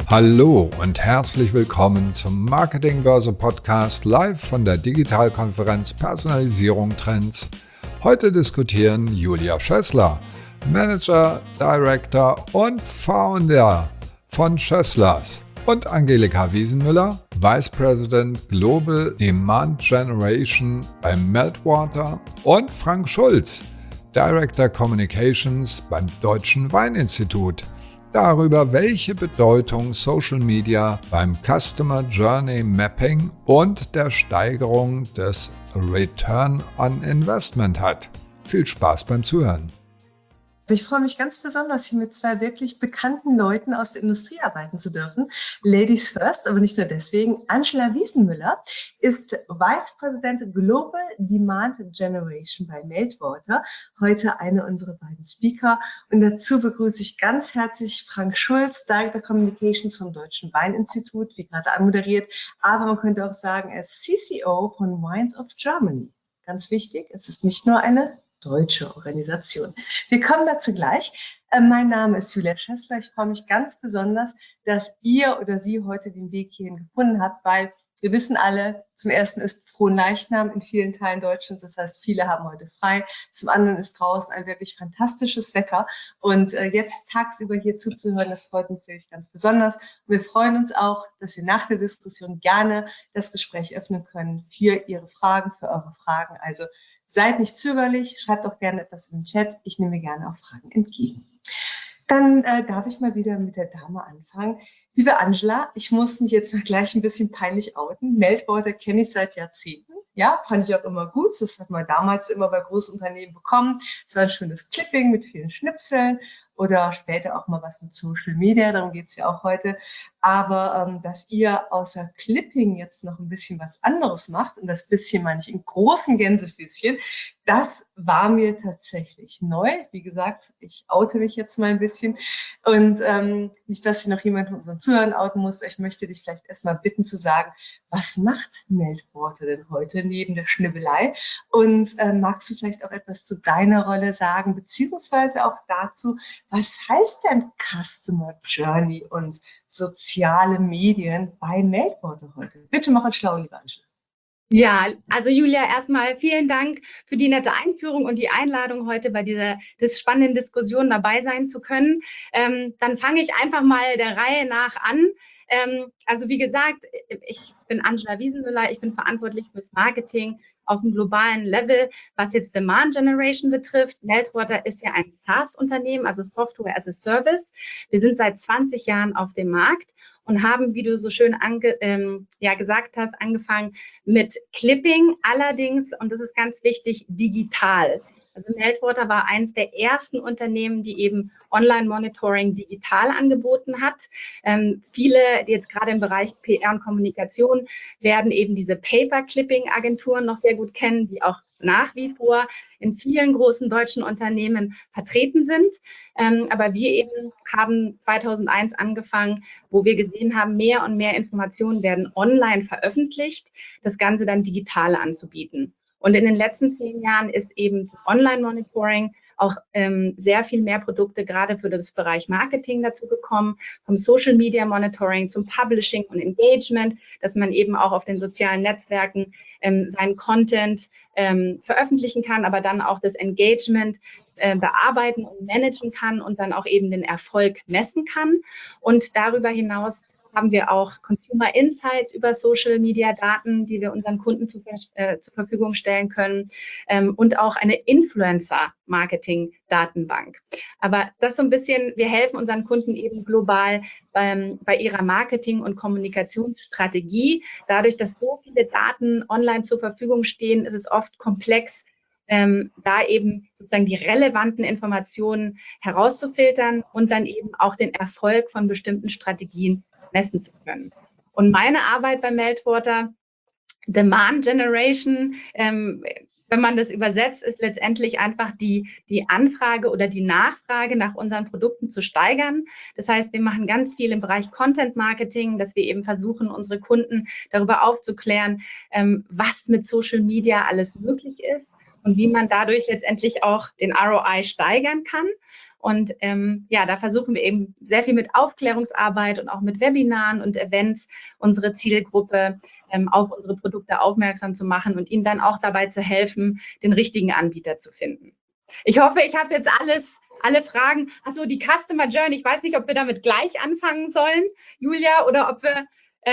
Hallo und herzlich willkommen zum Marketingbörse Podcast live von der Digitalkonferenz Personalisierung Trends. Heute diskutieren Julia Schössler, Manager, Director und Founder von Schösslers, und Angelika Wiesenmüller, Vice President Global Demand Generation bei Meltwater, und Frank Schulz, Director Communications beim Deutschen Weininstitut, darüber, welche Bedeutung Social Media beim Customer Journey Mapping und der Steigerung des Return on Investment hat. Viel Spaß beim Zuhören. Ich freue mich ganz besonders, hier mit zwei wirklich bekannten Leuten aus der Industrie arbeiten zu dürfen. Ladies first, aber nicht nur deswegen. Angela Wiesenmüller ist Vice President Global Demand Generation bei Meltwater, heute eine unserer beiden Speaker. Und dazu begrüße ich ganz herzlich Frank Schulz, Director Communications vom Deutschen Weininstitut, wie gerade anmoderiert. Aber man könnte auch sagen, er ist CCO von Wines of Germany. Ganz wichtig, es ist nicht nur eine deutsche Organisation. Wir kommen dazu gleich. Mein Name ist Julia Schössler. Ich freue mich ganz besonders, dass ihr oder Sie heute den Weg hierhin gefunden habt, weil wir wissen alle, zum ersten ist Fronleichnam in vielen Teilen Deutschlands. Das heißt, viele haben heute frei. Zum anderen ist draußen ein wirklich fantastisches Wetter. Und jetzt tagsüber hier zuzuhören, das freut uns wirklich ganz besonders. Und wir freuen uns auch, dass wir nach der Diskussion gerne das Gespräch öffnen können für Ihre Fragen, für eure Fragen. Also seid nicht zögerlich, schreibt auch gerne etwas in den Chat. Ich nehme gerne auch Fragen entgegen. Dann darf ich mal wieder mit der Dame anfangen. Liebe Angela, ich muss mich jetzt gleich ein bisschen peinlich outen. Meltwater kenne ich seit Jahrzehnten. Ja, fand ich auch immer gut. Das hat man damals immer bei Großunternehmen bekommen. Es war ein schönes Clipping mit vielen Schnipseln oder später auch mal was mit Social Media. Darum geht es ja auch heute. Aber dass ihr außer Clipping jetzt noch ein bisschen was anderes macht, und das bisschen meine ich in großen Gänsefüßchen, das war mir tatsächlich neu. Wie gesagt, ich oute mich jetzt mal ein bisschen. Und nicht, dass sich noch jemand von unseren Zuhörern outen muss. Ich möchte dich vielleicht erstmal bitten zu sagen, was macht Meltwater denn heute neben der Schnibbelei? Und magst du vielleicht auch etwas zu deiner Rolle sagen, beziehungsweise auch dazu, was heißt denn Customer Journey und soziale Medien bei Meltwater heute? Bitte mach uns schlau, liebe Angela. Ja, also Julia, erstmal vielen Dank für die nette Einführung und die Einladung, heute bei dieser spannenden Diskussion dabei sein zu können. Dann fange ich einfach mal der Reihe nach an. Also wie gesagt, ich bin Angela Wiesenmüller, ich bin verantwortlich fürs Marketing auf dem globalen Level, was jetzt Demand Generation betrifft. Meltwater ist ja ein SaaS-Unternehmen, also Software as a Service. Wir sind seit 20 Jahren auf dem Markt und haben, wie du so schön gesagt hast, angefangen mit Clipping, allerdings, und das ist ganz wichtig, digital. Also Meltwater war eines der ersten Unternehmen, die eben Online-Monitoring digital angeboten hat. Viele, die jetzt gerade im Bereich PR und Kommunikation, werden eben diese Paper-Clipping-Agenturen noch sehr gut kennen, die auch nach wie vor in vielen großen deutschen Unternehmen vertreten sind. Aber wir eben haben 2001 angefangen, wo wir gesehen haben, mehr und mehr Informationen werden online veröffentlicht, das Ganze dann digital anzubieten. Und in den letzten 10 Jahren ist eben zum Online-Monitoring auch sehr viel mehr Produkte gerade für das Bereich Marketing dazu gekommen, vom Social-Media-Monitoring zum Publishing und Engagement, dass man eben auch auf den sozialen Netzwerken seinen Content veröffentlichen kann, aber dann auch das Engagement bearbeiten und managen kann und dann auch eben den Erfolg messen kann. Und darüber hinaus haben wir auch Consumer Insights über Social Media Daten, die wir unseren Kunden zur Verfügung stellen können, und auch eine Influencer Marketing Datenbank. Aber das so ein bisschen, wir helfen unseren Kunden eben global bei ihrer Marketing- und Kommunikationsstrategie. Dadurch, dass so viele Daten online zur Verfügung stehen, ist es oft komplex, da eben sozusagen die relevanten Informationen herauszufiltern und dann eben auch den Erfolg von bestimmten Strategien messen zu können. Und meine Arbeit bei Meltwater, Demand Generation, wenn man das übersetzt, ist letztendlich einfach die Anfrage oder die Nachfrage nach unseren Produkten zu steigern. Das heißt, wir machen ganz viel im Bereich Content Marketing, dass wir eben versuchen, unsere Kunden darüber aufzuklären, was mit Social Media alles möglich ist und wie man dadurch letztendlich auch den ROI steigern kann. Und da versuchen wir eben sehr viel mit Aufklärungsarbeit und auch mit Webinaren und Events unsere Zielgruppe auf unsere Produkte aufmerksam zu machen und ihnen dann auch dabei zu helfen, den richtigen Anbieter zu finden. Ich hoffe, ich habe jetzt alle Fragen. Achso, die Customer Journey. Ich weiß nicht, ob wir damit gleich anfangen sollen, Julia, oder ob wir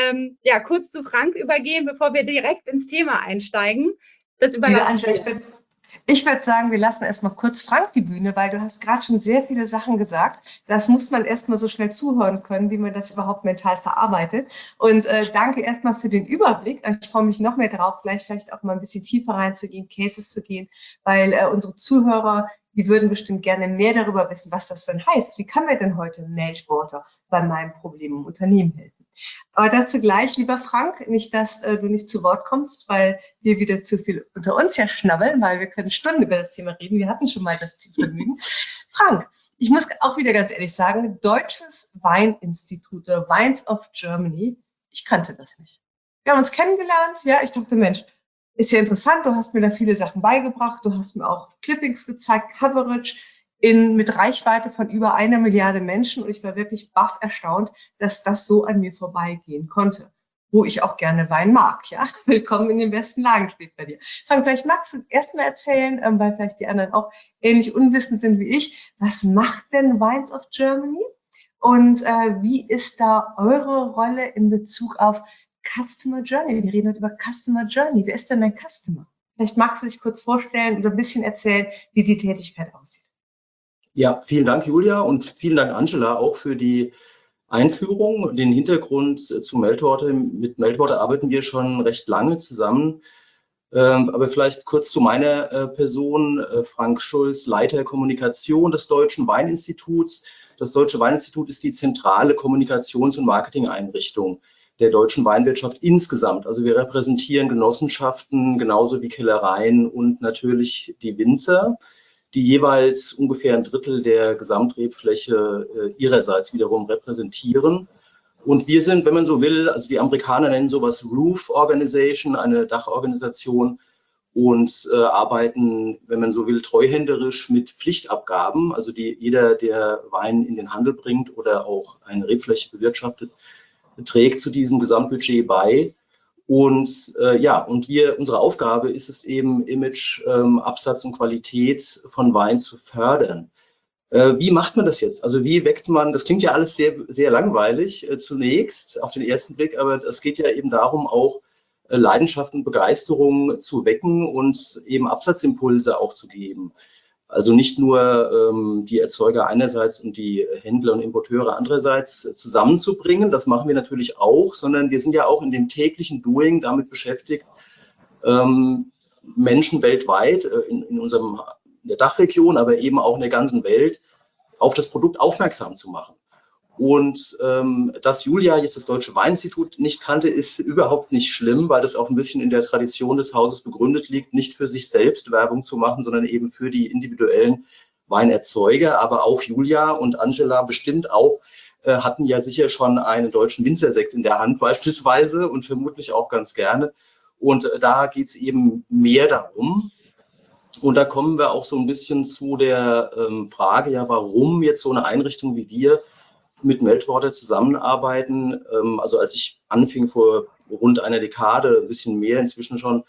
kurz zu Frank übergehen, bevor wir direkt ins Thema einsteigen. Das überlasse ich dir. Ich würde sagen, wir lassen erstmal kurz Frank die Bühne, weil du hast gerade schon sehr viele Sachen gesagt. Das muss man erstmal so schnell zuhören können, wie man das überhaupt mental verarbeitet. Und danke erstmal für den Überblick. Ich freue mich noch mehr darauf, gleich vielleicht auch mal ein bisschen tiefer reinzugehen, Cases zu gehen, weil unsere Zuhörer, die würden bestimmt gerne mehr darüber wissen, was das denn heißt. Wie kann mir denn heute Meltwater bei meinem Problem im Unternehmen helfen? Aber dazu gleich, lieber Frank, nicht, dass du nicht zu Wort kommst, weil wir wieder zu viel unter uns ja schnabbeln, weil wir können Stunden über das Thema reden. Wir hatten schon mal das Vergnügen. Frank, ich muss auch wieder ganz ehrlich sagen, Deutsches Weininstitut, Wines of Germany, ich kannte das nicht. Wir haben uns kennengelernt, ja, ich dachte, Mensch, ist ja interessant, du hast mir da viele Sachen beigebracht, du hast mir auch Clippings gezeigt, Coverage, mit Reichweite von über 1 Milliarde Menschen, und ich war wirklich baff erstaunt, dass das so an mir vorbeigehen konnte, wo ich auch gerne Wein mag. Ja, willkommen in den besten Lagen steht bei dir. Frank, vielleicht magst du erstmal erzählen, weil vielleicht die anderen auch ähnlich unwissend sind wie ich, was macht denn Wines of Germany und wie ist da eure Rolle in Bezug auf Customer Journey? Wir reden heute über Customer Journey. Wer ist denn dein Customer? Vielleicht magst du dich kurz vorstellen oder ein bisschen erzählen, wie die Tätigkeit aussieht. Ja, vielen Dank, Julia, und vielen Dank, Angela, auch für die Einführung, den Hintergrund zu Meltwater. Mit Meltwater arbeiten wir schon recht lange zusammen. Aber vielleicht kurz zu meiner Person, Frank Schulz, Leiter Kommunikation des Deutschen Weininstituts. Das Deutsche Weininstitut ist die zentrale Kommunikations- und Marketing-Einrichtung der deutschen Weinwirtschaft insgesamt. Also wir repräsentieren Genossenschaften genauso wie Kellereien und natürlich die Winzer, die jeweils ungefähr 1/3 der Gesamtrebfläche ihrerseits wiederum repräsentieren. Und wir sind, wenn man so will, also die Amerikaner nennen sowas Roof Organization, eine Dachorganisation, und arbeiten, wenn man so will, treuhänderisch mit Pflichtabgaben. Also jeder, der Wein in den Handel bringt oder auch eine Rebfläche bewirtschaftet, trägt zu diesem Gesamtbudget bei. Und unsere Aufgabe ist es eben, Image, Absatz und Qualität von Wein zu fördern. Wie macht man das jetzt? Also wie weckt man, das klingt ja alles sehr, sehr langweilig zunächst auf den ersten Blick, aber es geht ja eben darum, auch Leidenschaft und Begeisterung zu wecken und eben Absatzimpulse auch zu geben. Also nicht nur die Erzeuger einerseits und die Händler und Importeure andererseits zusammenzubringen, das machen wir natürlich auch, sondern wir sind ja auch in dem täglichen Doing damit beschäftigt, Menschen weltweit in der Dachregion, aber eben auch in der ganzen Welt auf das Produkt aufmerksam zu machen. Und dass Julia jetzt das Deutsche Weininstitut nicht kannte, ist überhaupt nicht schlimm, weil das auch ein bisschen in der Tradition des Hauses begründet liegt, nicht für sich selbst Werbung zu machen, sondern eben für die individuellen Weinerzeuger. Aber auch Julia und Angela bestimmt auch hatten ja sicher schon einen deutschen Winzersekt in der Hand beispielsweise und vermutlich auch ganz gerne. Und da geht es eben mehr darum. Und da kommen wir auch so ein bisschen zu der Frage, ja, warum jetzt so eine Einrichtung wie wir mit Meltwater zusammenarbeiten. Also als ich anfing vor rund einer Dekade, ein bisschen mehr inzwischen schon,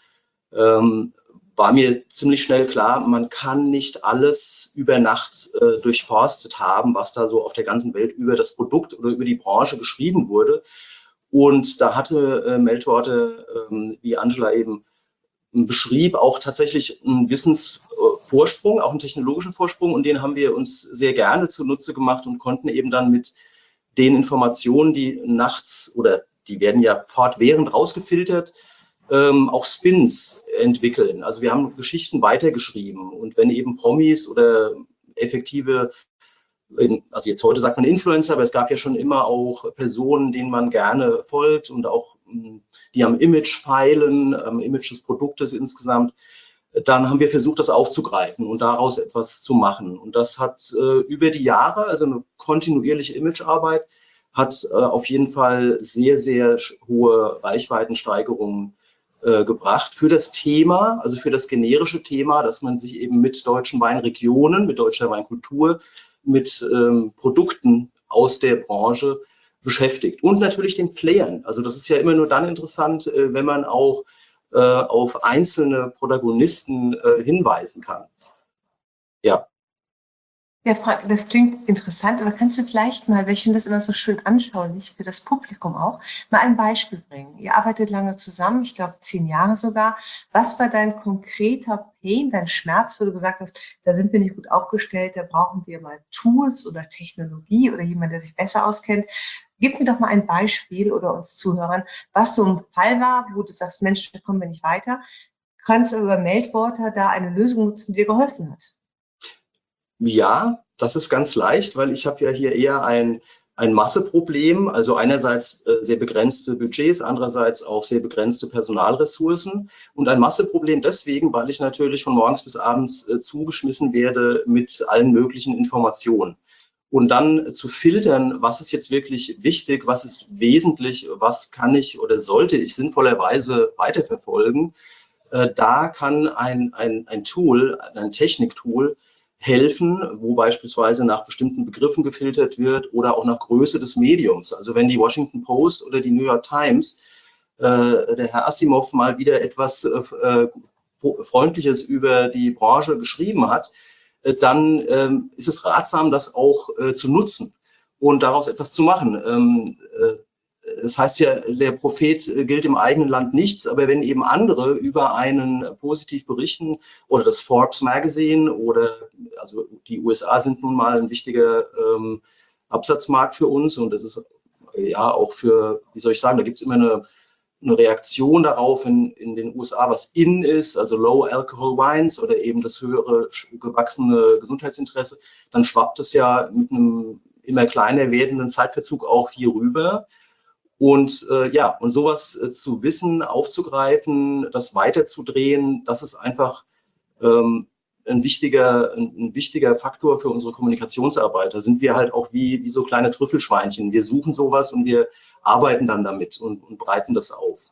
war mir ziemlich schnell klar, man kann nicht alles über Nacht durchforstet haben, was da so auf der ganzen Welt über das Produkt oder über die Branche geschrieben wurde. Und da hatte Meltwater, wie Angela eben beschrieb, auch tatsächlich einen Wissensvorsprung, auch einen technologischen Vorsprung, und den haben wir uns sehr gerne zunutze gemacht und konnten eben dann mit den Informationen, die nachts, oder die werden ja fortwährend rausgefiltert, auch Spins entwickeln. Also wir haben Geschichten weitergeschrieben, und wenn eben Promis oder effektive, also jetzt heute sagt man Influencer, aber es gab ja schon immer auch Personen, denen man gerne folgt und auch die am Image feilen, am Image des Produktes insgesamt, dann haben wir versucht, das aufzugreifen und daraus etwas zu machen. Und das hat über die Jahre, also eine kontinuierliche Imagearbeit, hat auf jeden Fall sehr, sehr hohe Reichweitensteigerungen gebracht für das Thema, also für das generische Thema, dass man sich eben mit deutschen Weinregionen, mit deutscher Weinkultur, mit Produkten aus der Branche beschäftigt. Und natürlich den Playern. Also das ist ja immer nur dann interessant, wenn man auch auf einzelne Protagonisten hinweisen kann. Ja. Ja, das klingt interessant, aber kannst du vielleicht mal, weil ich finde das immer so schön anschaulich für das Publikum auch, mal ein Beispiel bringen? Ihr arbeitet lange zusammen, ich glaube 10 Jahre sogar. Was war dein konkreter Pain, dein Schmerz, wo du gesagt hast, da sind wir nicht gut aufgestellt, da brauchen wir mal Tools oder Technologie oder jemand, der sich besser auskennt? Gib mir doch mal ein Beispiel oder uns Zuhörern, was so ein Fall war, wo du sagst, Mensch, da kommen wir nicht weiter. Kannst du über Meltwater da eine Lösung nutzen, die dir geholfen hat? Ja, das ist ganz leicht, weil ich habe ja hier eher ein Masseproblem, also einerseits sehr begrenzte Budgets, andererseits auch sehr begrenzte Personalressourcen und ein Masseproblem deswegen, weil ich natürlich von morgens bis abends zugeschmissen werde mit allen möglichen Informationen. Und dann zu filtern, was ist jetzt wirklich wichtig, was ist wesentlich, was kann ich oder sollte ich sinnvollerweise weiterverfolgen, da kann ein Tool, ein Techniktool, helfen, wo beispielsweise nach bestimmten Begriffen gefiltert wird oder auch nach Größe des Mediums. Also wenn die Washington Post oder die New York Times, der Herr Asimov mal wieder etwas Freundliches über die Branche geschrieben hat, dann ist es ratsam, das auch zu nutzen und daraus etwas zu machen. Es heißt ja, der Prophet gilt im eigenen Land nichts, aber wenn eben andere über einen positiv berichten oder das Forbes Magazine oder, also die USA sind nun mal ein wichtiger Absatzmarkt für uns und das ist ja auch für, wie soll ich sagen, da gibt es immer eine Reaktion darauf in den USA, was in ist, also Low Alcohol Wines oder eben das höhere gewachsene Gesundheitsinteresse, dann schwappt es ja mit einem immer kleiner werdenden Zeitverzug auch hier rüber. Und und sowas zu wissen, aufzugreifen, das weiterzudrehen, das ist einfach ein wichtiger Faktor für unsere Kommunikationsarbeit. Da sind wir halt auch wie so kleine Trüffelschweinchen. Wir suchen sowas und wir arbeiten dann damit und breiten das auf.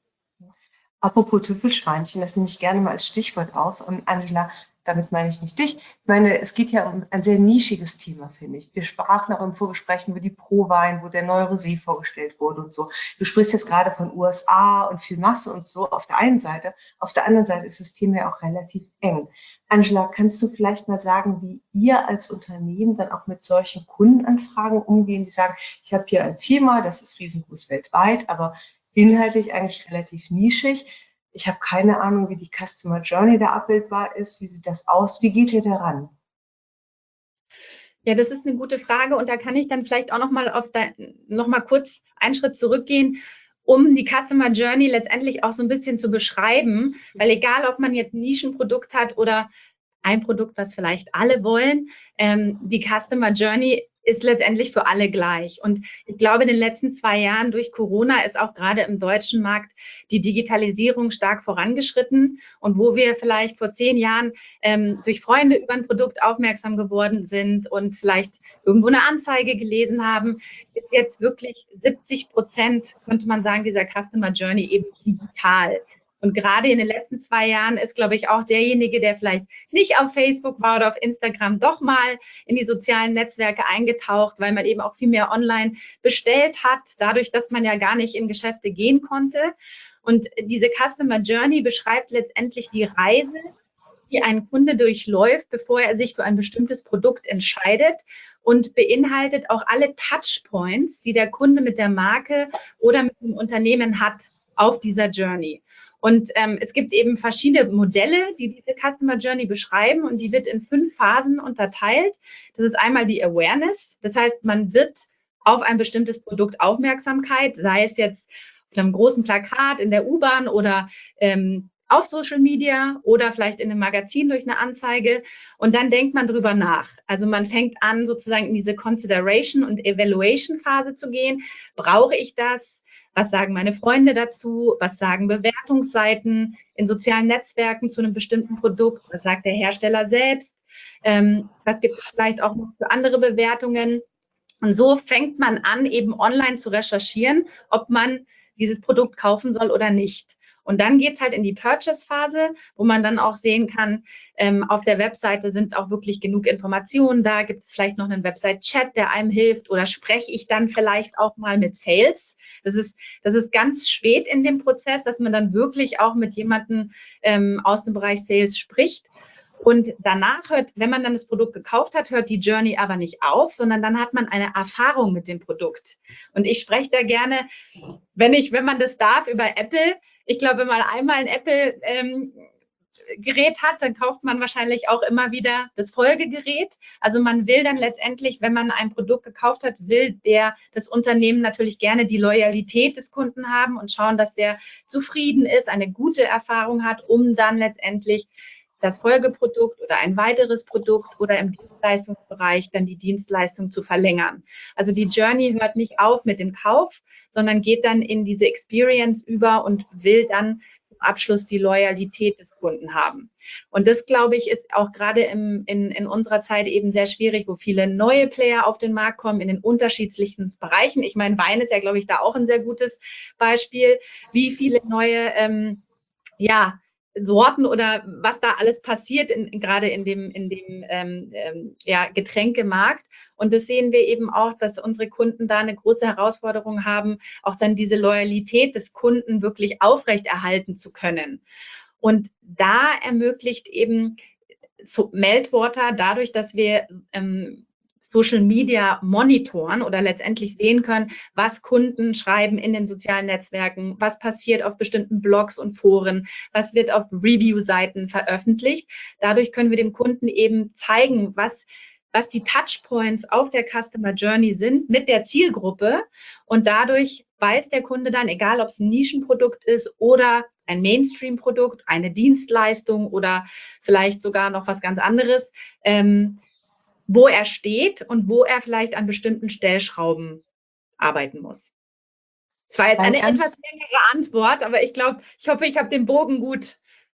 Apropos Tüffelschweinchen, das nehme ich gerne mal als Stichwort auf. Angela, damit meine ich nicht dich. Ich meine, es geht ja um ein sehr nischiges Thema, finde ich. Wir sprachen auch im Vorgespräch über die Pro-Wein, wo der neue Rosé vorgestellt wurde und so. Du sprichst jetzt gerade von USA und viel Masse und so auf der einen Seite. Auf der anderen Seite ist das Thema ja auch relativ eng. Angela, kannst du vielleicht mal sagen, wie ihr als Unternehmen dann auch mit solchen Kundenanfragen umgehen, die sagen, ich habe hier ein Thema, das ist riesengroß weltweit, aber inhaltlich eigentlich relativ nischig. Ich habe keine Ahnung, wie die Customer Journey da abbildbar ist. Wie sieht das aus? Wie geht ihr daran? Ja, das ist eine gute Frage und da kann ich dann vielleicht auch noch mal kurz einen Schritt zurückgehen, um die Customer Journey letztendlich auch so ein bisschen zu beschreiben, weil egal, ob man jetzt ein Nischenprodukt hat oder ein Produkt, was vielleicht alle wollen, die Customer Journey ist letztendlich für alle gleich. Und ich glaube, in den letzten 2 Jahren durch Corona ist auch gerade im deutschen Markt die Digitalisierung stark vorangeschritten. Und wo wir vielleicht vor 10 Jahren durch Freunde über ein Produkt aufmerksam geworden sind und vielleicht irgendwo eine Anzeige gelesen haben, ist jetzt wirklich 70%, könnte man sagen, dieser Customer Journey eben digital. Und gerade in den letzten 2 Jahren ist, glaube ich, auch derjenige, der vielleicht nicht auf Facebook war oder auf Instagram, doch mal in die sozialen Netzwerke eingetaucht, weil man eben auch viel mehr online bestellt hat, dadurch, dass man ja gar nicht in Geschäfte gehen konnte. Und diese Customer Journey beschreibt letztendlich die Reise, die ein Kunde durchläuft, bevor er sich für ein bestimmtes Produkt entscheidet und beinhaltet auch alle Touchpoints, die der Kunde mit der Marke oder mit dem Unternehmen hat auf dieser Journey. Und es gibt eben verschiedene Modelle, die diese Customer Journey beschreiben und die wird in 5 Phasen unterteilt. Das ist einmal die Awareness, das heißt, man wird auf ein bestimmtes Produkt Aufmerksamkeit, sei es jetzt auf einem großen Plakat in der U-Bahn oder auf Social Media oder vielleicht in einem Magazin durch eine Anzeige und dann denkt man drüber nach. Also man fängt an, sozusagen in diese Consideration- und Evaluation-Phase zu gehen. Brauche ich das? Was sagen meine Freunde dazu? Was sagen Bewertungsseiten in sozialen Netzwerken zu einem bestimmten Produkt? Was sagt der Hersteller selbst? Was gibt es vielleicht auch noch für andere Bewertungen? Und so fängt man an, eben online zu recherchieren, ob man dieses Produkt kaufen soll oder nicht. Und dann geht es halt in die Purchase-Phase, wo man dann auch sehen kann, auf der Webseite sind auch wirklich genug Informationen da, gibt es vielleicht noch einen Website-Chat, der einem hilft, oder spreche ich dann vielleicht auch mal mit Sales. Das ist ganz spät in dem Prozess, dass man dann wirklich auch mit jemandem aus dem Bereich Sales spricht. Und danach wenn man dann das Produkt gekauft hat, hört die Journey aber nicht auf, sondern dann hat man eine Erfahrung mit dem Produkt. Und ich spreche da gerne, wenn man das darf, über Apple. Ich glaube, wenn man einmal ein Apple Gerät hat, dann kauft man wahrscheinlich auch immer wieder das Folgegerät. Also man will dann letztendlich, wenn man ein Produkt gekauft hat, will das Unternehmen natürlich gerne die Loyalität des Kunden haben und schauen, dass der zufrieden ist, eine gute Erfahrung hat, um dann letztendlich das Folgeprodukt oder ein weiteres Produkt oder im Dienstleistungsbereich dann die Dienstleistung zu verlängern. Also die Journey hört nicht auf mit dem Kauf, sondern geht dann in diese Experience über und will dann zum Abschluss die Loyalität des Kunden haben. Und das, glaube ich, ist auch gerade in unserer Zeit eben sehr schwierig, wo viele neue Player auf den Markt kommen in den unterschiedlichsten Bereichen. Ich meine, Wein ist ja, glaube ich, da auch ein sehr gutes Beispiel, wie viele neue Sorten oder was da alles passiert, gerade in dem Getränkemarkt. Und das sehen wir eben auch, dass unsere Kunden da eine große Herausforderung haben, auch dann diese Loyalität des Kunden wirklich aufrechterhalten zu können. Und da ermöglicht eben Meltwater dadurch, dass wir Social Media monitoren oder letztendlich sehen können, was Kunden schreiben in den sozialen Netzwerken, was passiert auf bestimmten Blogs und Foren, was wird auf Review-Seiten veröffentlicht. Dadurch können wir dem Kunden eben zeigen, was die Touchpoints auf der Customer Journey sind mit der Zielgruppe. Und dadurch weiß der Kunde dann, egal ob es ein Nischenprodukt ist oder ein Mainstream-Produkt, eine Dienstleistung oder vielleicht sogar noch was ganz anderes, wo er steht und wo er vielleicht an bestimmten Stellschrauben arbeiten muss. Das war jetzt eine etwas längere Antwort, aber ich hoffe, ich habe den Bogen gut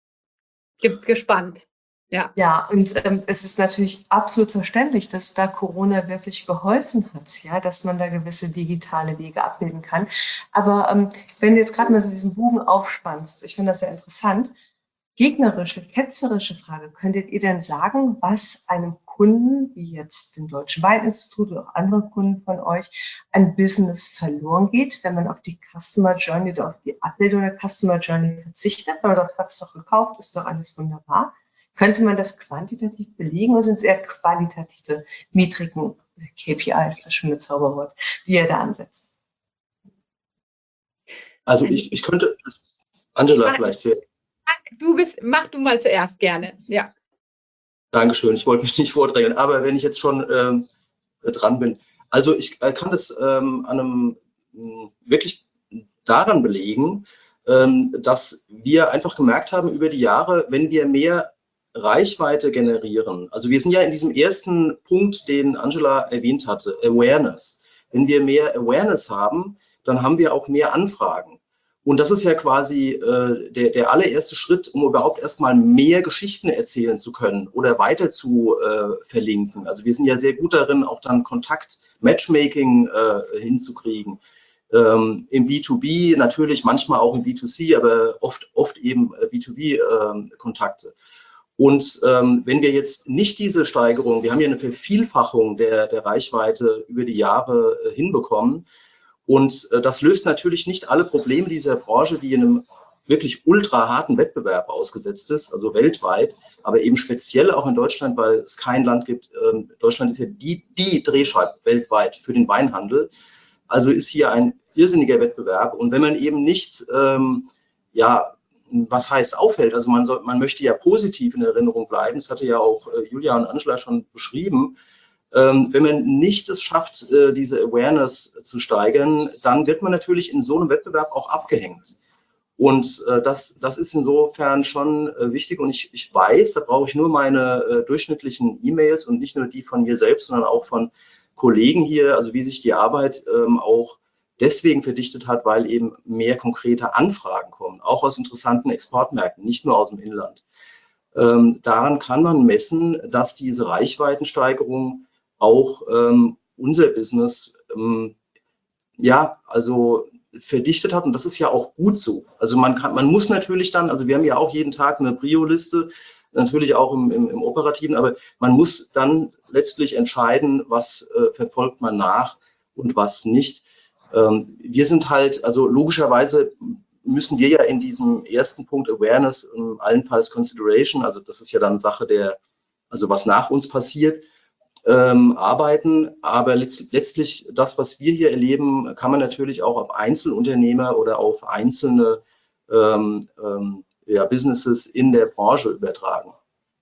gespannt. Ja, und es ist natürlich absolut verständlich, dass da Corona wirklich geholfen hat, ja, dass man da gewisse digitale Wege abbilden kann. Aber wenn du jetzt gerade mal so diesen Bogen aufspannst, ich finde das sehr interessant, gegnerische, ketzerische Frage, könntet ihr denn sagen, was einem Kunden, wie jetzt dem Deutschen Weininstitut oder auch andere Kunden von euch, an Business verloren geht, wenn man auf die Customer Journey oder auf die Abbildung der Customer Journey verzichtet, weil man sagt, hat es doch gekauft, ist doch alles wunderbar. Könnte man das quantitativ belegen oder sind es eher qualitative Metriken, KPI ist das schöne Zauberwort, die ihr da ansetzt? Also ich könnte, Angela vielleicht sehr. Mach du mal zuerst gerne, ja. Dankeschön, ich wollte mich nicht vordrängeln, aber wenn ich jetzt schon dran bin, also ich kann das wirklich daran belegen, dass wir einfach gemerkt haben über die Jahre, wenn wir mehr Reichweite generieren, also wir sind ja in diesem ersten Punkt, den Angela erwähnt hatte, Awareness. Wenn wir mehr Awareness haben, dann haben wir auch mehr Anfragen. Und das ist ja quasi der allererste Schritt, um überhaupt erstmal mehr Geschichten erzählen zu können oder weiter zu verlinken. Also wir sind ja sehr gut darin, auch dann Kontakt-Matchmaking hinzukriegen. Im B2B natürlich, manchmal auch im B2C, aber oft eben B2B-Kontakte. Und wenn wir jetzt nicht diese Steigerung, wir haben ja eine Vervielfachung der Reichweite über die Jahre hinbekommen, und das löst natürlich nicht alle Probleme dieser Branche, die in einem wirklich ultra harten Wettbewerb ausgesetzt ist, also weltweit, aber eben speziell auch in Deutschland, weil es kein Land gibt. Deutschland ist ja die Drehscheibe weltweit für den Weinhandel. Also ist hier ein irrsinniger Wettbewerb. Und wenn man eben nicht, was heißt aufhält, also man möchte ja positiv in Erinnerung bleiben, das hatte ja auch Julia und Angela schon beschrieben. Wenn man nicht es schafft, diese Awareness zu steigern, dann wird man natürlich in so einem Wettbewerb auch abgehängt. Und das ist insofern schon wichtig. Und ich weiß, da brauche ich nur meine durchschnittlichen E-Mails und nicht nur die von mir selbst, sondern auch von Kollegen hier, also wie sich die Arbeit auch deswegen verdichtet hat, weil eben mehr konkrete Anfragen kommen, auch aus interessanten Exportmärkten, nicht nur aus dem Inland. Daran kann man messen, dass diese Reichweitensteigerung auch unser Business, also verdichtet hat und das ist ja auch gut so. Also man muss natürlich dann, also wir haben ja auch jeden Tag eine Prio-Liste, natürlich auch im Operativen, aber man muss dann letztlich entscheiden, was verfolgt man nach und was nicht. Wir sind halt, also logischerweise müssen wir ja in diesem ersten Punkt Awareness, allenfalls Consideration, also das ist ja dann Sache also was nach uns passiert, arbeiten, aber letztlich das, was wir hier erleben, kann man natürlich auch auf Einzelunternehmer oder auf einzelne Businesses in der Branche übertragen.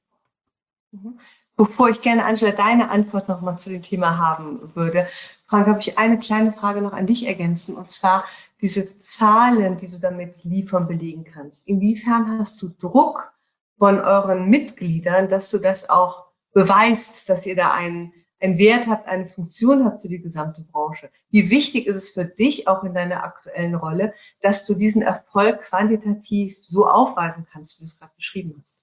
Bevor ich gerne, Angela, deine Antwort nochmal zu dem Thema haben würde, Frank, habe ich eine kleine Frage noch an dich ergänzen, und zwar diese Zahlen, die du damit liefern, belegen kannst. Inwiefern hast du Druck von euren Mitgliedern, dass du das auch beweist, dass ihr da einen Wert habt, eine Funktion habt für die gesamte Branche? Wie wichtig ist es für dich, auch in deiner aktuellen Rolle, dass du diesen Erfolg quantitativ so aufweisen kannst, wie du es gerade beschrieben hast?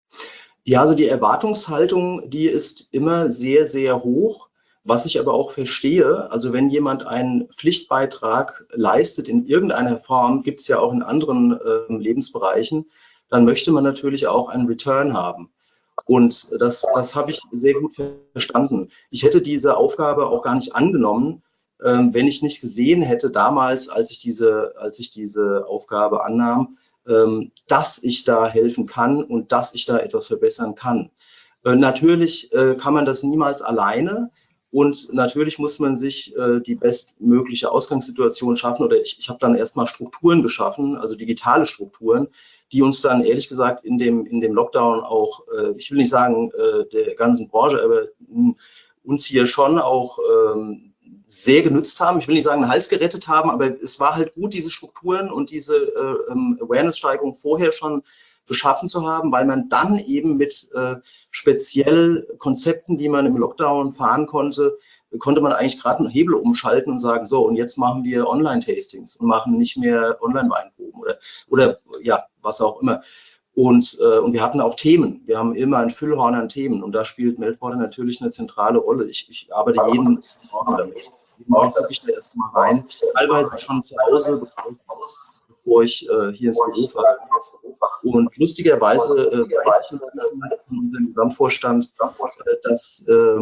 Ja, also die Erwartungshaltung, die ist immer sehr, sehr hoch, was ich aber auch verstehe. Also wenn jemand einen Pflichtbeitrag leistet in irgendeiner Form, gibt es ja auch in anderen Lebensbereichen, dann möchte man natürlich auch einen Return haben. Und das habe ich sehr gut verstanden. Ich hätte diese Aufgabe auch gar nicht angenommen, wenn ich nicht gesehen hätte damals, als ich diese Aufgabe annahm, dass ich da helfen kann und dass ich da etwas verbessern kann. Natürlich kann man das niemals alleine und natürlich muss man sich die bestmögliche Ausgangssituation schaffen, oder ich habe dann erstmal Strukturen geschaffen, also digitale Strukturen, die uns dann ehrlich gesagt in dem Lockdown auch, ich will nicht sagen der ganzen Branche, aber uns hier schon auch sehr genützt haben. Ich will nicht sagen, den Hals gerettet haben, aber es war halt gut, diese Strukturen und diese Awareness-Steigerung vorher schon geschaffen zu haben, weil man dann eben mit speziell Konzepten, die man im Lockdown fahren konnte man eigentlich gerade einen Hebel umschalten und sagen, so, und jetzt machen wir Online-Tastings und machen nicht mehr Online-Weinproben oder ja, was auch immer. Und wir hatten auch Themen. Wir haben immer ein Füllhorn an Themen und da spielt Meltwater natürlich eine zentrale Rolle. Ich arbeite jeden Morgen damit. Jeden Morgen gucke ich da erstmal rein, teilweise schon zu Hause, bevor ich hier ins Büro fahre. Und lustigerweise weiß ich von unserem Gesamtvorstand, dass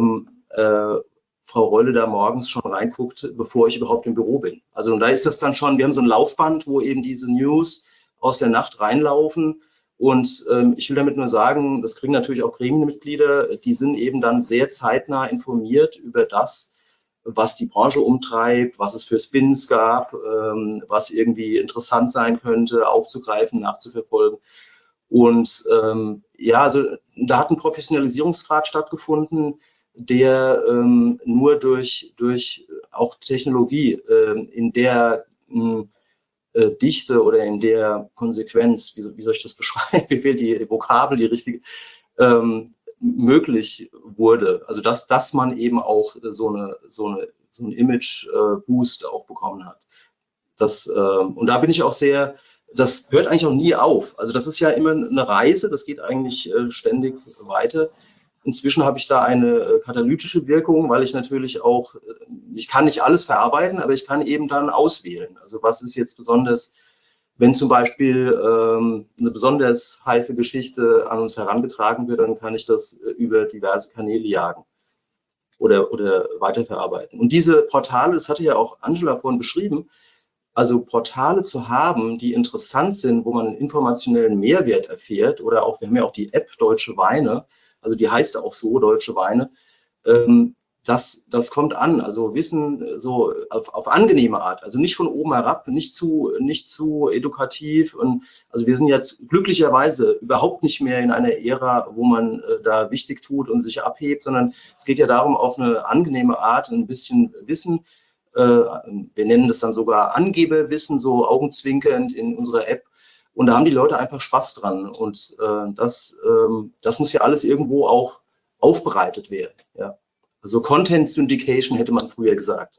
Frau Reule da morgens schon reinguckt, bevor ich überhaupt im Büro bin. Also und da ist das dann schon, wir haben so ein Laufband, wo eben diese News aus der Nacht reinlaufen. Und ich will damit nur sagen, das kriegen natürlich auch Gremienmitglieder, die sind eben dann sehr zeitnah informiert über das, was die Branche umtreibt, was es für Spins gab, was irgendwie interessant sein könnte, aufzugreifen, nachzuverfolgen. Und ja, also da hat ein Professionalisierungsgrad stattgefunden, der nur durch auch Technologie in der Dichte oder in der Konsequenz, wie soll ich das beschreiben, mir fehlt die Vokabel, die richtige, möglich wurde. Also dass man eben auch so ein Image-Boost auch bekommen hat. Und da bin ich auch sehr, das hört eigentlich auch nie auf. Also das ist ja immer eine Reise, das geht eigentlich ständig weiter. Inzwischen habe ich da eine katalytische Wirkung, weil ich natürlich auch, ich kann nicht alles verarbeiten, aber ich kann eben dann auswählen. Also was ist jetzt besonders, wenn zum Beispiel eine besonders heiße Geschichte an uns herangetragen wird, dann kann ich das über diverse Kanäle jagen oder weiterverarbeiten. Und diese Portale, das hatte ja auch Angela vorhin beschrieben, also Portale zu haben, die interessant sind, wo man einen informationellen Mehrwert erfährt, oder auch, wir haben ja auch die App Deutsche Weine, also die heißt auch so, Deutsche Weine, das kommt an, also Wissen so auf angenehme Art, also nicht von oben herab, nicht zu edukativ. Und also wir sind jetzt glücklicherweise überhaupt nicht mehr in einer Ära, wo man da wichtig tut und sich abhebt, sondern es geht ja darum, auf eine angenehme Art ein bisschen Wissen, wir nennen das dann sogar Angeberwissen, so augenzwinkernd in unserer App. Und da haben die Leute einfach Spaß dran. Und das muss ja alles irgendwo auch aufbereitet werden. Ja. Also Content Syndication hätte man früher gesagt.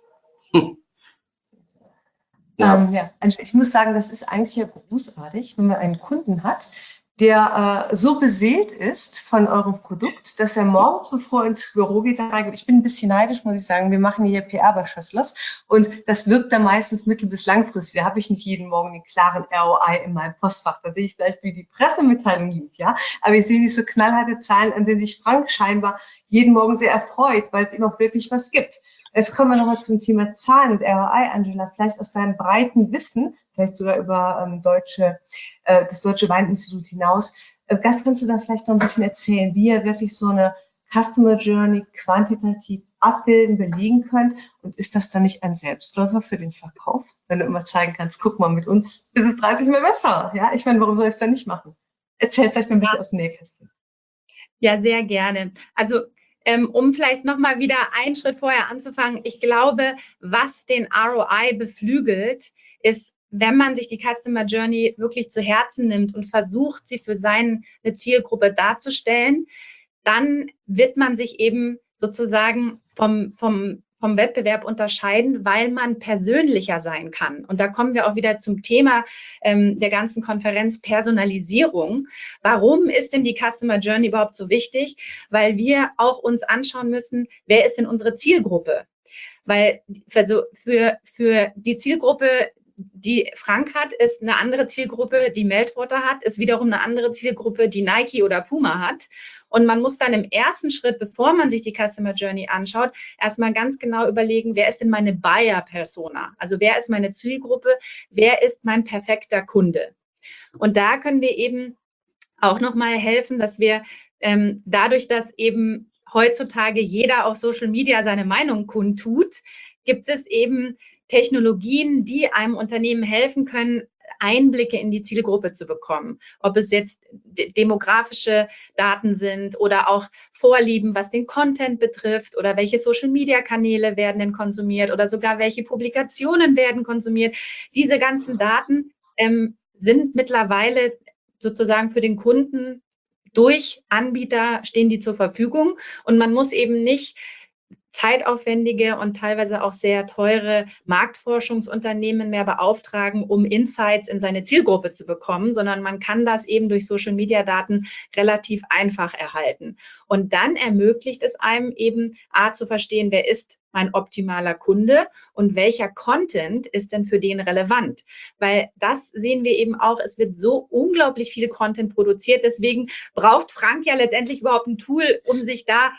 Ja, ich muss sagen, das ist eigentlich ja großartig, wenn man einen Kunden hat, der so beseelt ist von eurem Produkt, dass er morgens, bevor er ins Büro geht, da reingeht. Ich bin ein bisschen neidisch, muss ich sagen. Wir machen hier PR bei Schösslers und das wirkt dann meistens mittel- bis langfristig. Da habe ich nicht jeden Morgen den klaren ROI in meinem Postfach. Da sehe ich vielleicht, wie die Pressemitteilung lief, ja. Aber ich sehe nicht so knallharte Zahlen, an denen sich Frank scheinbar jeden Morgen sehr erfreut, weil es ihm auch wirklich was gibt. Jetzt kommen wir nochmal zum Thema Zahlen und ROI, Angela. Vielleicht aus deinem breiten Wissen, vielleicht sogar über das Deutsche Weininstitut hinaus. Gast, kannst du da vielleicht noch ein bisschen erzählen, wie ihr wirklich so eine Customer Journey quantitativ abbilden, belegen könnt? Und ist das dann nicht ein Selbstläufer für den Verkauf? Wenn du immer zeigen kannst, guck mal, mit uns ist es 30 Mal besser. Ja, ich meine, warum soll ich es dann nicht machen? Erzähl vielleicht mal ein bisschen aus dem Nähkästchen. Ja, sehr gerne. Also um vielleicht nochmal wieder einen Schritt vorher anzufangen, ich glaube, was den ROI beflügelt, ist, wenn man sich die Customer Journey wirklich zu Herzen nimmt und versucht, sie für seine Zielgruppe darzustellen, dann wird man sich eben sozusagen vom Wettbewerb unterscheiden, weil man persönlicher sein kann. Und da kommen wir auch wieder zum Thema der ganzen Konferenz Personalisierung. Warum ist denn die Customer Journey überhaupt so wichtig? Weil wir auch uns anschauen müssen, wer ist denn unsere Zielgruppe? Weil für die Zielgruppe, die Frank hat, ist eine andere Zielgruppe, die Meltwater hat, ist wiederum eine andere Zielgruppe, die Nike oder Puma hat. Und man muss dann im ersten Schritt, bevor man sich die Customer Journey anschaut, erstmal ganz genau überlegen, wer ist denn meine Buyer-Persona? Also wer ist meine Zielgruppe? Wer ist mein perfekter Kunde? Und da können wir eben auch nochmal helfen, dass wir dadurch, dass eben heutzutage jeder auf Social Media seine Meinung kundtut, gibt es eben Technologien, die einem Unternehmen helfen können, Einblicke in die Zielgruppe zu bekommen. Ob es jetzt demografische Daten sind oder auch Vorlieben, was den Content betrifft oder welche Social-Media-Kanäle werden denn konsumiert oder sogar welche Publikationen werden konsumiert. Diese ganzen Daten sind mittlerweile sozusagen für den Kunden durch Anbieter, stehen die zur Verfügung und man muss eben nicht zeitaufwendige und teilweise auch sehr teure Marktforschungsunternehmen mehr beauftragen, um Insights in seine Zielgruppe zu bekommen, sondern man kann das eben durch Social-Media-Daten relativ einfach erhalten. Und dann ermöglicht es einem eben, zu verstehen, wer ist mein optimaler Kunde und welcher Content ist denn für den relevant. Weil das sehen wir eben auch, es wird so unglaublich viel Content produziert, deswegen braucht Frank ja letztendlich überhaupt ein Tool, um sich da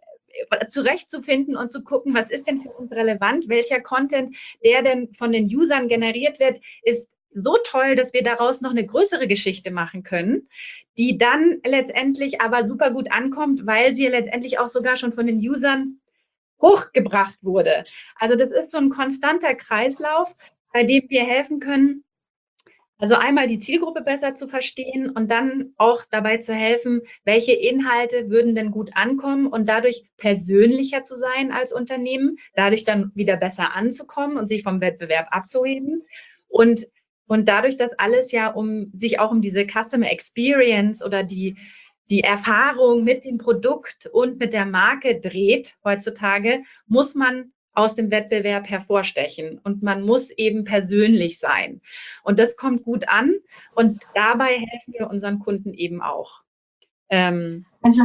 zurechtzufinden und zu gucken, was ist denn für uns relevant, welcher Content, der denn von den Usern generiert wird, ist so toll, dass wir daraus noch eine größere Geschichte machen können, die dann letztendlich aber super gut ankommt, weil sie letztendlich auch sogar schon von den Usern hochgebracht wurde. Also das ist so ein konstanter Kreislauf, bei dem wir helfen können, also einmal die Zielgruppe besser zu verstehen und dann auch dabei zu helfen, welche Inhalte würden denn gut ankommen und dadurch persönlicher zu sein als Unternehmen, dadurch dann wieder besser anzukommen und sich vom Wettbewerb abzuheben. Und dadurch, dass alles ja sich auch um diese Customer Experience oder die Erfahrung mit dem Produkt und mit der Marke dreht heutzutage, muss man aus dem Wettbewerb hervorstechen und man muss eben persönlich sein. Und das kommt gut an und dabei helfen wir unseren Kunden eben auch. Ich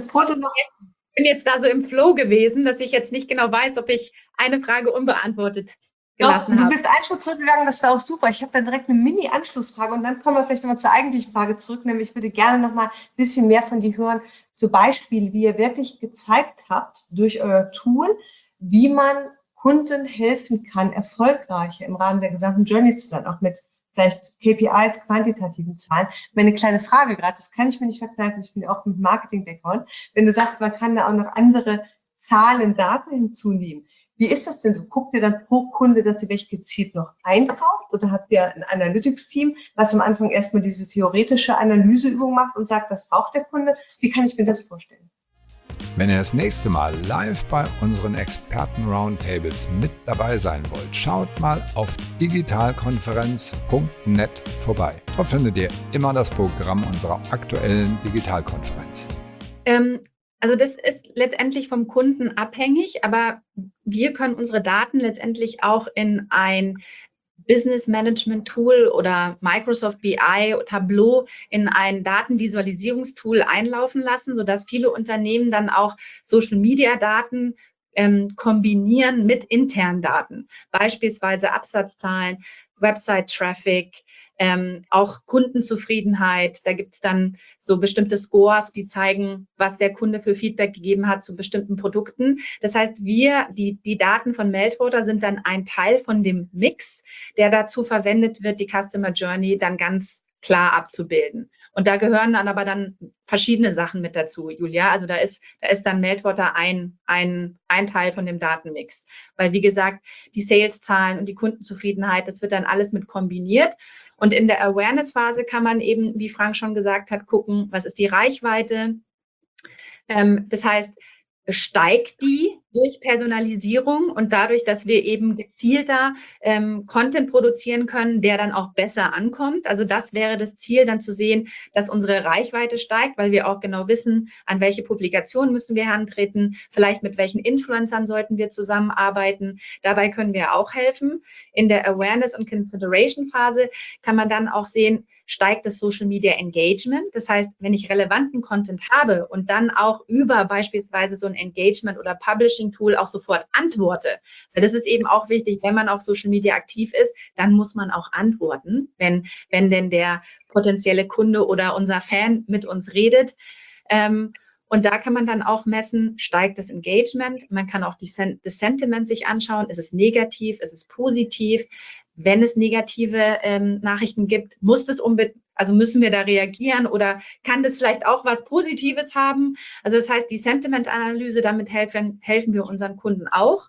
bin jetzt da so im Flow gewesen, dass ich jetzt nicht genau weiß, ob ich eine Frage unbeantwortet gelassen habe. Du bist einen Schritt zurückgegangen, das war auch super. Ich habe dann direkt eine Mini-Anschlussfrage und dann kommen wir vielleicht nochmal zur eigentlichen Frage zurück, nämlich ich würde gerne nochmal ein bisschen mehr von dir hören zu Beispielen, wie ihr wirklich gezeigt habt durch euer Tool, wie man Kunden helfen kann, erfolgreicher im Rahmen der gesamten Journey zu sein, auch mit vielleicht KPIs, quantitativen Zahlen. Meine kleine Frage gerade, das kann ich mir nicht verkneifen, ich bin ja auch mit Marketing-Background, wenn du sagst, man kann da auch noch andere Zahlen, Daten hinzunehmen. Wie ist das denn so? Guckt ihr dann pro Kunde, dass ihr welche gezielt noch einkauft oder habt ihr ein Analytics-Team, was am Anfang erstmal diese theoretische Analyseübung macht und sagt, das braucht der Kunde? Wie kann ich mir das vorstellen? Wenn ihr das nächste Mal live bei unseren Experten-Roundtables mit dabei sein wollt, schaut mal auf digitalkonferenz.net vorbei. Dort findet ihr immer das Programm unserer aktuellen Digitalkonferenz. Also das ist letztendlich vom Kunden abhängig, aber wir können unsere Daten letztendlich auch in ein Business Management Tool oder Microsoft BI, Tableau in ein Datenvisualisierungstool einlaufen lassen, sodass viele Unternehmen dann auch Social Media Daten kombinieren mit internen Daten, beispielsweise Absatzzahlen, Website-Traffic, auch Kundenzufriedenheit. Da gibt es dann so bestimmte Scores, die zeigen, was der Kunde für Feedback gegeben hat zu bestimmten Produkten. Das heißt, die Daten von Meltwater sind dann ein Teil von dem Mix, der dazu verwendet wird, die Customer Journey dann ganz klar abzubilden. Und da gehören dann aber dann verschiedene Sachen mit dazu, Julia. Also da ist dann Meltwater ein Teil von dem Datenmix. Weil, wie gesagt, die Sales-Zahlen und die Kundenzufriedenheit, das wird dann alles mit kombiniert. Und in der Awareness-Phase kann man eben, wie Frank schon gesagt hat, gucken, was ist die Reichweite. Das heißt, steigt die durch Personalisierung und dadurch, dass wir eben gezielter Content produzieren können, der dann auch besser ankommt. Also das wäre das Ziel, dann zu sehen, dass unsere Reichweite steigt, weil wir auch genau wissen, an welche Publikationen müssen wir herantreten, vielleicht mit welchen Influencern sollten wir zusammenarbeiten. Dabei können wir auch helfen. In der Awareness- und Consideration-Phase kann man dann auch sehen, steigt das Social Media Engagement. Das heißt, wenn ich relevanten Content habe und dann auch über beispielsweise so ein Engagement oder Publishing-Tool auch sofort antworte, weil das ist eben auch wichtig, wenn man auf Social Media aktiv ist, dann muss man auch antworten, wenn denn der potenzielle Kunde oder unser Fan mit uns redet. Und da kann man dann auch messen, steigt das Engagement. Man kann auch das Sentiment sich anschauen. Ist es negativ? Ist es positiv? Wenn es negative Nachrichten gibt, müssen wir da reagieren oder kann das vielleicht auch was Positives haben? Also das heißt, die Sentiment-Analyse, damit helfen wir unseren Kunden auch.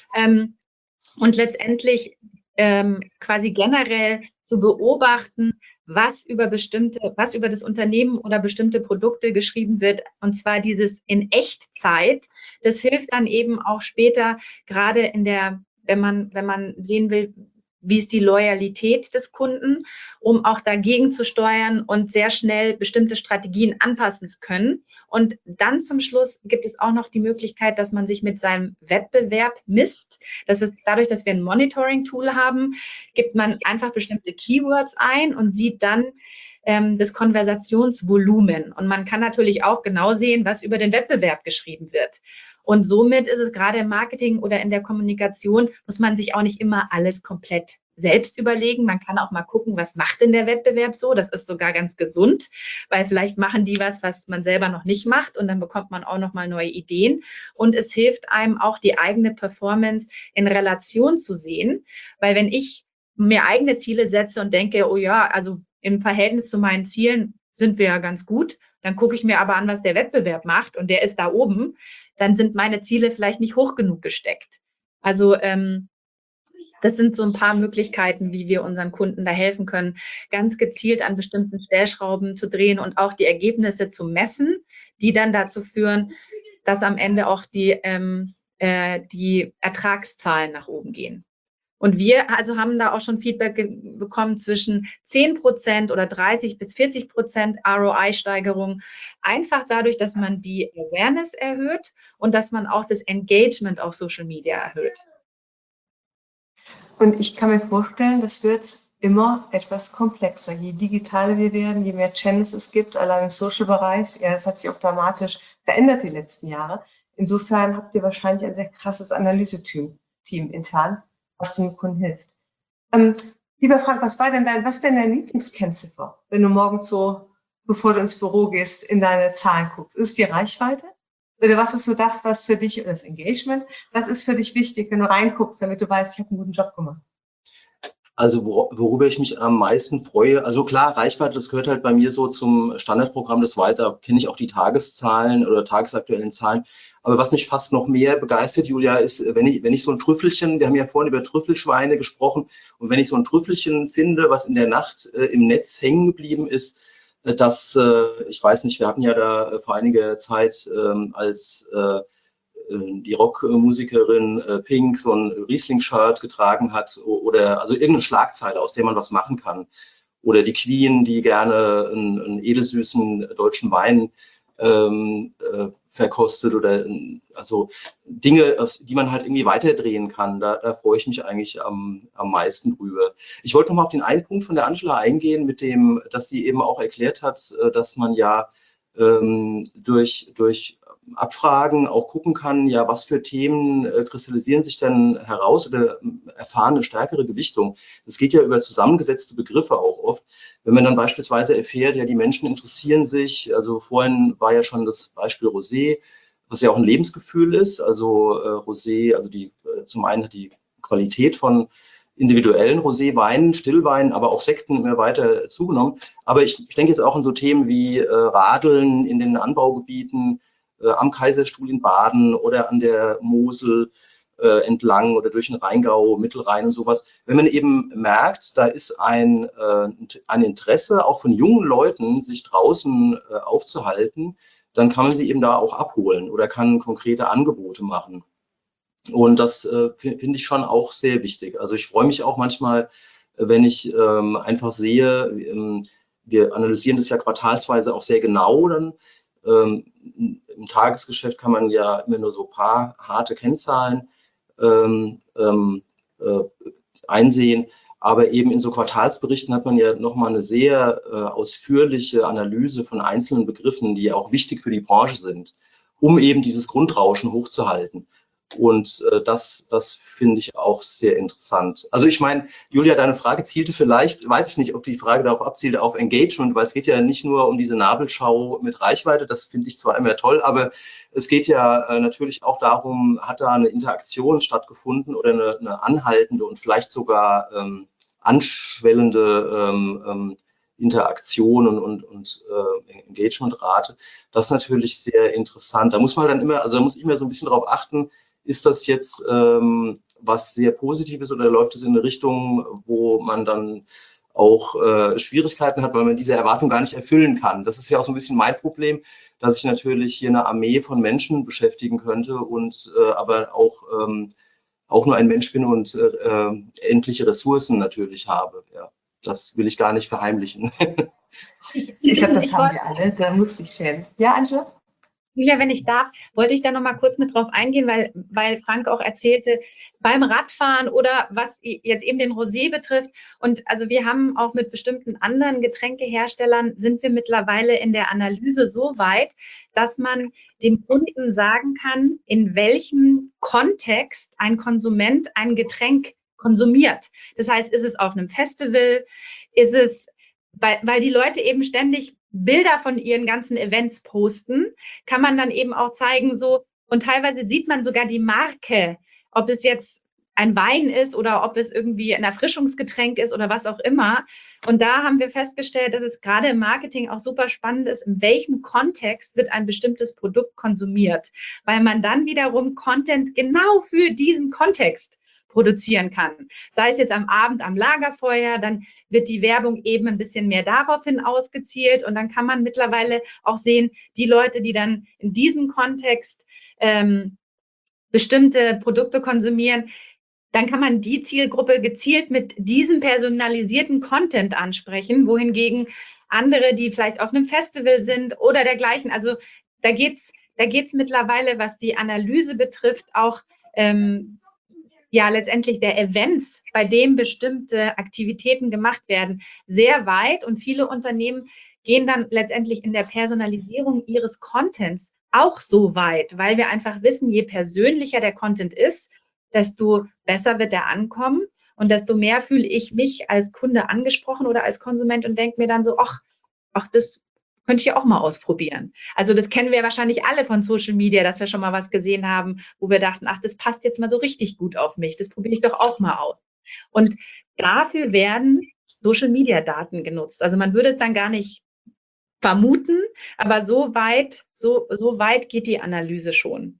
Und letztendlich quasi generell zu beobachten, was über das Unternehmen oder bestimmte Produkte geschrieben wird, und zwar dieses in Echtzeit. Das hilft dann eben auch später, gerade wenn man sehen will, wie ist die Loyalität des Kunden, um auch dagegen zu steuern und sehr schnell bestimmte Strategien anpassen zu können. Und dann zum Schluss gibt es auch noch die Möglichkeit, dass man sich mit seinem Wettbewerb misst. Das ist dadurch, dass wir ein Monitoring-Tool haben, gibt man einfach bestimmte Keywords ein und sieht dann das Konversationsvolumen. Und man kann natürlich auch genau sehen, was über den Wettbewerb geschrieben wird. Und somit ist es gerade im Marketing oder in der Kommunikation, muss man sich auch nicht immer alles komplett selbst überlegen. Man kann auch mal gucken, was macht denn der Wettbewerb so? Das ist sogar ganz gesund, weil vielleicht machen die was man selber noch nicht macht und dann bekommt man auch noch mal neue Ideen. Und es hilft einem auch, die eigene Performance in Relation zu sehen, weil wenn ich mir eigene Ziele setze und denke, oh ja, also im Verhältnis zu meinen Zielen sind wir ja ganz gut, dann gucke ich mir aber an, was der Wettbewerb macht und der ist da oben, dann sind meine Ziele vielleicht nicht hoch genug gesteckt. Also das sind so ein paar Möglichkeiten, wie wir unseren Kunden da helfen können, ganz gezielt an bestimmten Stellschrauben zu drehen und auch die Ergebnisse zu messen, die dann dazu führen, dass am Ende auch die Ertragszahlen nach oben gehen. Und wir also haben da auch schon Feedback bekommen zwischen 10% oder 30 bis 40% ROI-Steigerung. Einfach dadurch, dass man die Awareness erhöht und dass man auch das Engagement auf Social Media erhöht. Und ich kann mir vorstellen, das wird immer etwas komplexer. Je digitaler wir werden, je mehr Channels es gibt, allein im Social-Bereich, ja, das hat sich auch dramatisch verändert die letzten Jahre. Insofern habt ihr wahrscheinlich ein sehr krasses Analyseteam intern, was dem Kunden hilft. Lieber Frank, was ist denn deine Lieblingskennziffer, wenn du morgens so, bevor du ins Büro gehst, in deine Zahlen guckst? Ist es die Reichweite? Oder was ist so das, was für dich, das Engagement, was ist für dich wichtig, wenn du reinguckst, damit du weißt, ich habe einen guten Job gemacht? Also worüber ich mich am meisten freue, also klar, Reichweite, das gehört halt bei mir so zum Standardprogramm des Weiter, kenne ich auch die Tageszahlen oder tagesaktuellen Zahlen. Aber was mich fast noch mehr begeistert, Julia, ist, wenn ich so ein Trüffelchen, wir haben ja vorhin über Trüffelschweine gesprochen, und wenn ich so ein Trüffelchen finde, was in der Nacht im Netz hängen geblieben ist, dass, ich weiß nicht, wir hatten ja da vor einiger Zeit als die Rockmusikerin Pink so ein Riesling-Shirt getragen hat oder also irgendeine Schlagzeile, aus der man was machen kann. Oder die Queen, die gerne einen edelsüßen deutschen Wein verkostet oder also Dinge, die man halt irgendwie weiterdrehen kann. Da freue ich mich eigentlich am meisten drüber. Ich wollte noch mal auf den einen Punkt von der Angela eingehen, mit dem, dass sie eben auch erklärt hat, dass man ja durch Abfragen auch gucken kann, ja, was für Themen kristallisieren sich denn heraus oder erfahren eine stärkere Gewichtung. Das geht ja über zusammengesetzte Begriffe auch oft. Wenn man dann beispielsweise erfährt, ja, die Menschen interessieren sich, also vorhin war ja schon das Beispiel Rosé, was ja auch ein Lebensgefühl ist, also Rosé, also zum einen hat die Qualität von individuellen Roséweinen, Stillweinen, aber auch Sekten immer weiter zugenommen. Aber ich denke jetzt auch an so Themen wie Radeln in den Anbaugebieten, am Kaiserstuhl in Baden oder an der Mosel entlang oder durch den Rheingau, Mittelrhein und sowas. Wenn man eben merkt, da ist ein Interesse auch von jungen Leuten, sich draußen aufzuhalten, dann kann man sie eben da auch abholen oder kann konkrete Angebote machen. Und das finde ich schon auch sehr wichtig. Also ich freue mich auch manchmal, wenn ich einfach sehe, wir analysieren das ja quartalsweise auch sehr genau dann. Im Tagesgeschäft kann man ja immer nur so ein paar harte Kennzahlen einsehen. Aber eben in so Quartalsberichten hat man ja nochmal eine sehr ausführliche Analyse von einzelnen Begriffen, die auch wichtig für die Branche sind, um eben dieses Grundrauschen hochzuhalten. Und das finde ich auch sehr interessant. Also ich meine, Julia, deine Frage zielte vielleicht, weiß ich nicht, ob die Frage darauf abzielte, auf Engagement, weil es geht ja nicht nur um diese Nabelschau mit Reichweite, das finde ich zwar immer toll, aber es geht ja natürlich auch darum, hat da eine Interaktion stattgefunden oder eine anhaltende und vielleicht sogar anschwellende Interaktion und Engagementrate. Das ist natürlich sehr interessant. Da muss man dann immer, also da muss ich immer so ein bisschen darauf achten, ist das jetzt was sehr Positives oder läuft es in eine Richtung, wo man dann auch Schwierigkeiten hat, weil man diese Erwartung gar nicht erfüllen kann. Das ist ja auch so ein bisschen mein Problem, dass ich natürlich hier eine Armee von Menschen beschäftigen könnte und aber auch nur ein Mensch bin und endliche Ressourcen natürlich habe. Ja, das will ich gar nicht verheimlichen. Ich glaube, das haben wir alle. Da muss ich schämen. Ja, Angela? Julia, wenn ich darf, wollte ich da noch mal kurz mit drauf eingehen, weil Frank auch erzählte, beim Radfahren oder was jetzt eben den Rosé betrifft. Und also wir haben auch mit bestimmten anderen Getränkeherstellern sind wir mittlerweile in der Analyse so weit, dass man dem Kunden sagen kann, in welchem Kontext ein Konsument ein Getränk konsumiert. Das heißt, ist es auf einem Festival, ist es, weil die Leute eben ständig Bilder von ihren ganzen Events posten, kann man dann eben auch zeigen, so, und teilweise sieht man sogar die Marke, ob es jetzt ein Wein ist oder ob es irgendwie ein Erfrischungsgetränk ist oder was auch immer. Und da haben wir festgestellt, dass es gerade im Marketing auch super spannend ist, in welchem Kontext wird ein bestimmtes Produkt konsumiert, weil man dann wiederum Content genau für diesen Kontext produzieren kann. Sei es jetzt am Abend am Lagerfeuer, dann wird die Werbung eben ein bisschen mehr daraufhin ausgezielt und dann kann man mittlerweile auch sehen, die Leute, die dann in diesem Kontext bestimmte Produkte konsumieren, dann kann man die Zielgruppe gezielt mit diesem personalisierten Content ansprechen, wohingegen andere, die vielleicht auf einem Festival sind oder dergleichen, also da geht's mittlerweile, was die Analyse betrifft, auch ja, letztendlich der Events, bei dem bestimmte Aktivitäten gemacht werden, sehr weit und viele Unternehmen gehen dann letztendlich in der Personalisierung ihres Contents auch so weit, weil wir einfach wissen, je persönlicher der Content ist, desto besser wird er ankommen und desto mehr fühle ich mich als Kunde angesprochen oder als Konsument und denke mir dann so, ach, das könnte ich ja auch mal ausprobieren. Also das kennen wir wahrscheinlich alle von Social Media, dass wir schon mal was gesehen haben, wo wir dachten, ach, das passt jetzt mal so richtig gut auf mich. Das probiere ich doch auch mal aus. Und dafür werden Social Media Daten genutzt. Also man würde es dann gar nicht vermuten, aber so weit geht die Analyse schon.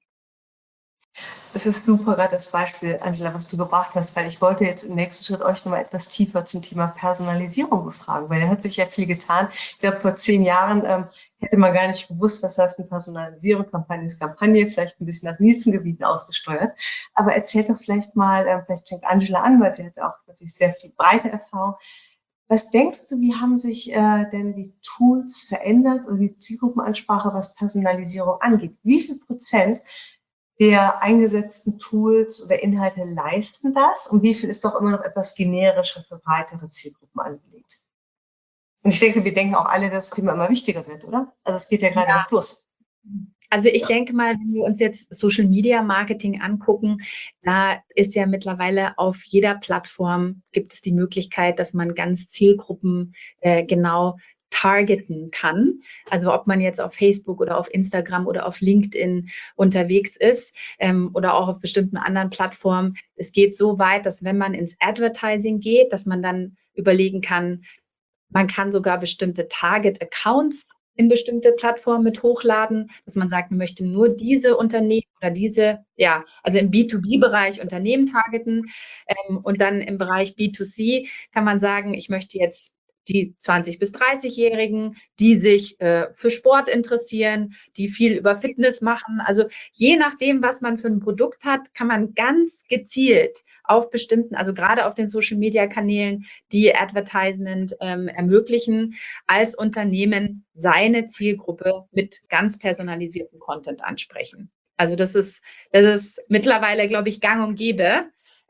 Das ist super, gerade das Beispiel, Angela, was du gebracht hast, weil ich wollte jetzt im nächsten Schritt euch nochmal etwas tiefer zum Thema Personalisierung befragen, weil da hat sich ja viel getan. Ich glaube, vor 10 Jahren hätte man gar nicht gewusst, was heißt eine Personalisierung, Kampagne ist Kampagne, vielleicht ein bisschen nach Nielsen-Gebieten ausgesteuert. Aber erzählt doch vielleicht mal, vielleicht fängt Angela an, weil sie hat auch natürlich sehr viel breite Erfahrung. Was denkst du, wie haben sich denn die Tools verändert oder die Zielgruppenansprache, was Personalisierung angeht? Wie viel Prozent der eingesetzten Tools oder Inhalte leisten das und wie viel ist doch immer noch etwas generischer für breitere Zielgruppen angelegt? Und ich denke, wir denken auch alle, dass das Thema immer wichtiger wird, oder? Also es geht ja gerade erst los. Also ich denke mal, wenn wir uns jetzt Social Media Marketing angucken, da ist ja mittlerweile auf jeder Plattform gibt es die Möglichkeit, dass man ganz Zielgruppen genau targeten kann. Also ob man jetzt auf Facebook oder auf Instagram oder auf LinkedIn unterwegs ist oder auch auf bestimmten anderen Plattformen. Es geht so weit, dass wenn man ins Advertising geht, dass man dann überlegen kann, man kann sogar bestimmte Target-Accounts in bestimmte Plattformen mit hochladen, dass man sagt, man möchte nur diese Unternehmen oder diese, ja, also im B2B-Bereich Unternehmen targeten und dann im Bereich B2C kann man sagen, ich möchte jetzt die 20- bis 30-Jährigen, die sich für Sport interessieren, die viel über Fitness machen. Also je nachdem, was man für ein Produkt hat, kann man ganz gezielt auf bestimmten, also gerade auf den Social-Media-Kanälen, die Advertisement ermöglichen, als Unternehmen seine Zielgruppe mit ganz personalisiertem Content ansprechen. Also das ist mittlerweile, glaube ich, gang und gäbe.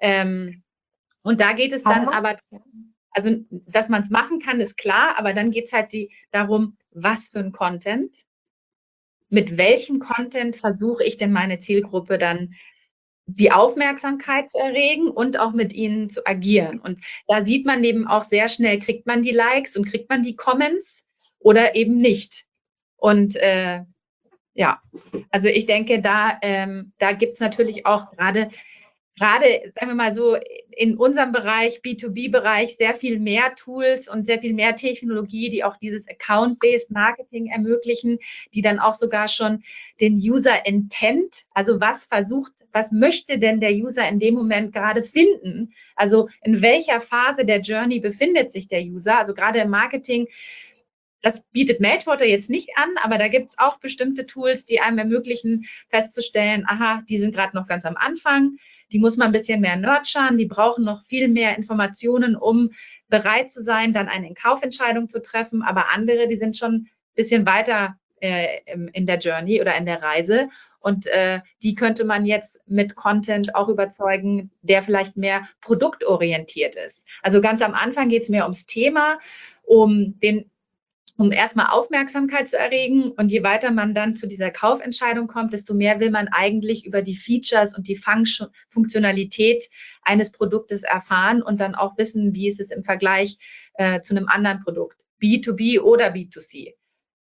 Und da geht es dann aber, also dass man es machen kann, ist klar, aber dann geht es halt darum, was für ein Content, mit welchem Content versuche ich denn meine Zielgruppe dann die Aufmerksamkeit zu erregen und auch mit ihnen zu agieren. Und da sieht man eben auch sehr schnell, kriegt man die Likes und kriegt man die Comments oder eben nicht. Und ja, also ich denke, da gibt es natürlich auch gerade, sagen wir mal so, in unserem Bereich, B2B-Bereich, sehr viel mehr Tools und sehr viel mehr Technologie, die auch dieses Account-Based Marketing ermöglichen, die dann auch sogar schon den User Intent, also was möchte denn der User in dem Moment gerade finden? Also in welcher Phase der Journey befindet sich der User? Also gerade im Marketing, das bietet Meltwater jetzt nicht an, aber da gibt es auch bestimmte Tools, die einem ermöglichen, festzustellen, aha, die sind gerade noch ganz am Anfang, die muss man ein bisschen mehr nurturen, die brauchen noch viel mehr Informationen, um bereit zu sein, dann eine Kaufentscheidung zu treffen, aber andere, die sind schon ein bisschen weiter in der Journey oder in der Reise und die könnte man jetzt mit Content auch überzeugen, der vielleicht mehr produktorientiert ist. Also ganz am Anfang geht es mehr ums Thema, um erstmal Aufmerksamkeit zu erregen und je weiter man dann zu dieser Kaufentscheidung kommt, desto mehr will man eigentlich über die Features und die Funktionalität eines Produktes erfahren und dann auch wissen, wie ist es im Vergleich zu einem anderen Produkt, B2B oder B2C.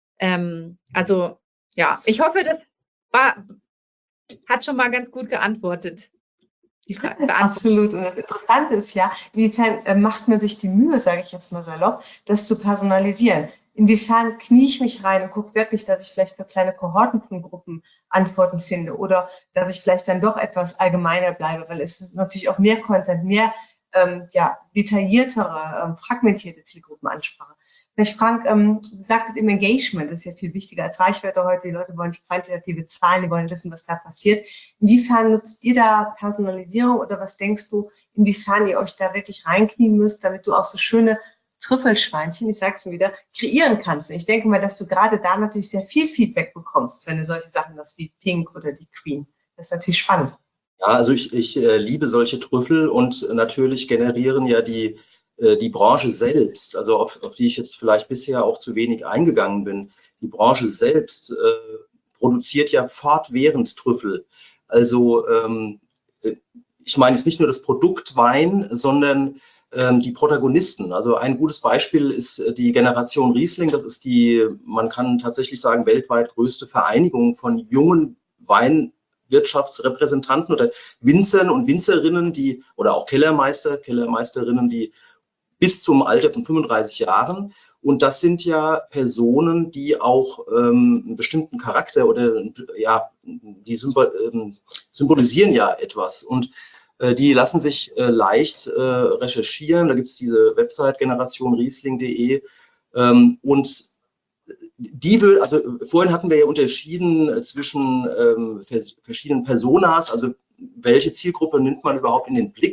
Also ja, ich hoffe, das hat schon mal ganz gut geantwortet. Absolut. Und das Interessante ist ja, inwiefern macht man sich die Mühe, sage ich jetzt mal salopp, das zu personalisieren? Inwiefern knie ich mich rein und gucke wirklich, dass ich vielleicht für kleine Kohorten von Gruppen Antworten finde oder dass ich vielleicht dann doch etwas allgemeiner bleibe, weil es natürlich auch mehr Content, mehr detailliertere, fragmentierte Zielgruppenansprache. Vielleicht Frank, du sagtest eben Engagement, das ist ja viel wichtiger als Reichweite heute. Die Leute wollen nicht quantitative Zahlen, die wollen wissen, was da passiert. Inwiefern nutzt ihr da Personalisierung oder was denkst du, inwiefern ihr euch da wirklich reinknien müsst, damit du auch so schöne Trüffelschweinchen, ich sag's mir wieder, kreieren kannst? Und ich denke mal, dass du gerade da natürlich sehr viel Feedback bekommst, wenn du solche Sachen hast wie Pink oder die Queen. Das ist natürlich spannend. Ja, also ich liebe solche Trüffel und natürlich generieren ja die Branche selbst, also auf die ich jetzt vielleicht bisher auch zu wenig eingegangen bin, die Branche selbst produziert ja fortwährend Trüffel. Also ich meine jetzt nicht nur das Produkt Wein, sondern die Protagonisten. Also ein gutes Beispiel ist die Generation Riesling. Das ist die, man kann tatsächlich sagen, weltweit größte Vereinigung von jungen Weinwirtschaftsrepräsentanten oder Winzern und Winzerinnen, die, oder auch Kellermeisterinnen, die bis zum Alter von 35 Jahren. Und das sind ja Personen, die auch einen bestimmten Charakter oder ja, die symbolisieren ja etwas. Und die lassen sich leicht recherchieren. Da gibt es diese Website generationriesling.de. Und die will, also vorhin hatten wir ja unterschieden zwischen verschiedenen Personas, also welche Zielgruppe nimmt man überhaupt in den Blick.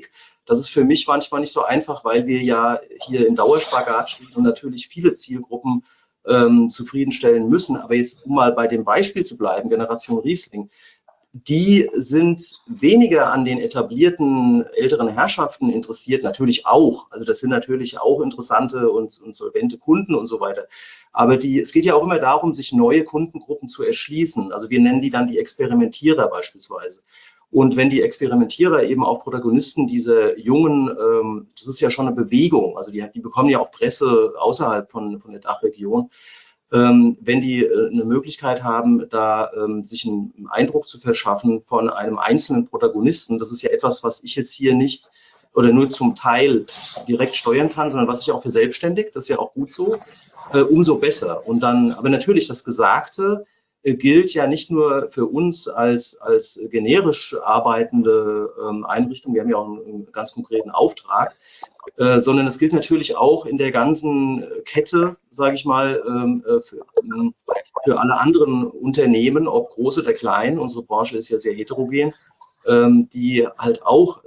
Das ist für mich manchmal nicht so einfach, weil wir ja hier im Dauerspagat stehen und natürlich viele Zielgruppen zufriedenstellen müssen. Aber jetzt, um mal bei dem Beispiel zu bleiben, Generation Riesling, die sind weniger an den etablierten älteren Herrschaften interessiert, natürlich auch. Also das sind natürlich auch interessante und solvente Kunden und so weiter. Aber es geht ja auch immer darum, sich neue Kundengruppen zu erschließen. Also wir nennen die dann die Experimentierer beispielsweise. Und wenn die Experimentierer eben auch Protagonisten dieser jungen, das ist ja schon eine Bewegung, also die bekommen ja auch Presse außerhalb von der Dachregion, wenn die eine Möglichkeit haben, da sich einen Eindruck zu verschaffen von einem einzelnen Protagonisten, das ist ja etwas, was ich jetzt hier nicht oder nur zum Teil direkt steuern kann, sondern was ich auch verselbstständigt, das ist ja auch gut so, umso besser. Und dann, aber natürlich das Gesagte gilt ja nicht nur für uns als generisch arbeitende Einrichtung, wir haben ja auch einen ganz konkreten Auftrag, sondern es gilt natürlich auch in der ganzen Kette, sage ich mal, für alle anderen Unternehmen, ob groß oder klein. Unsere Branche ist ja sehr heterogen, die halt auch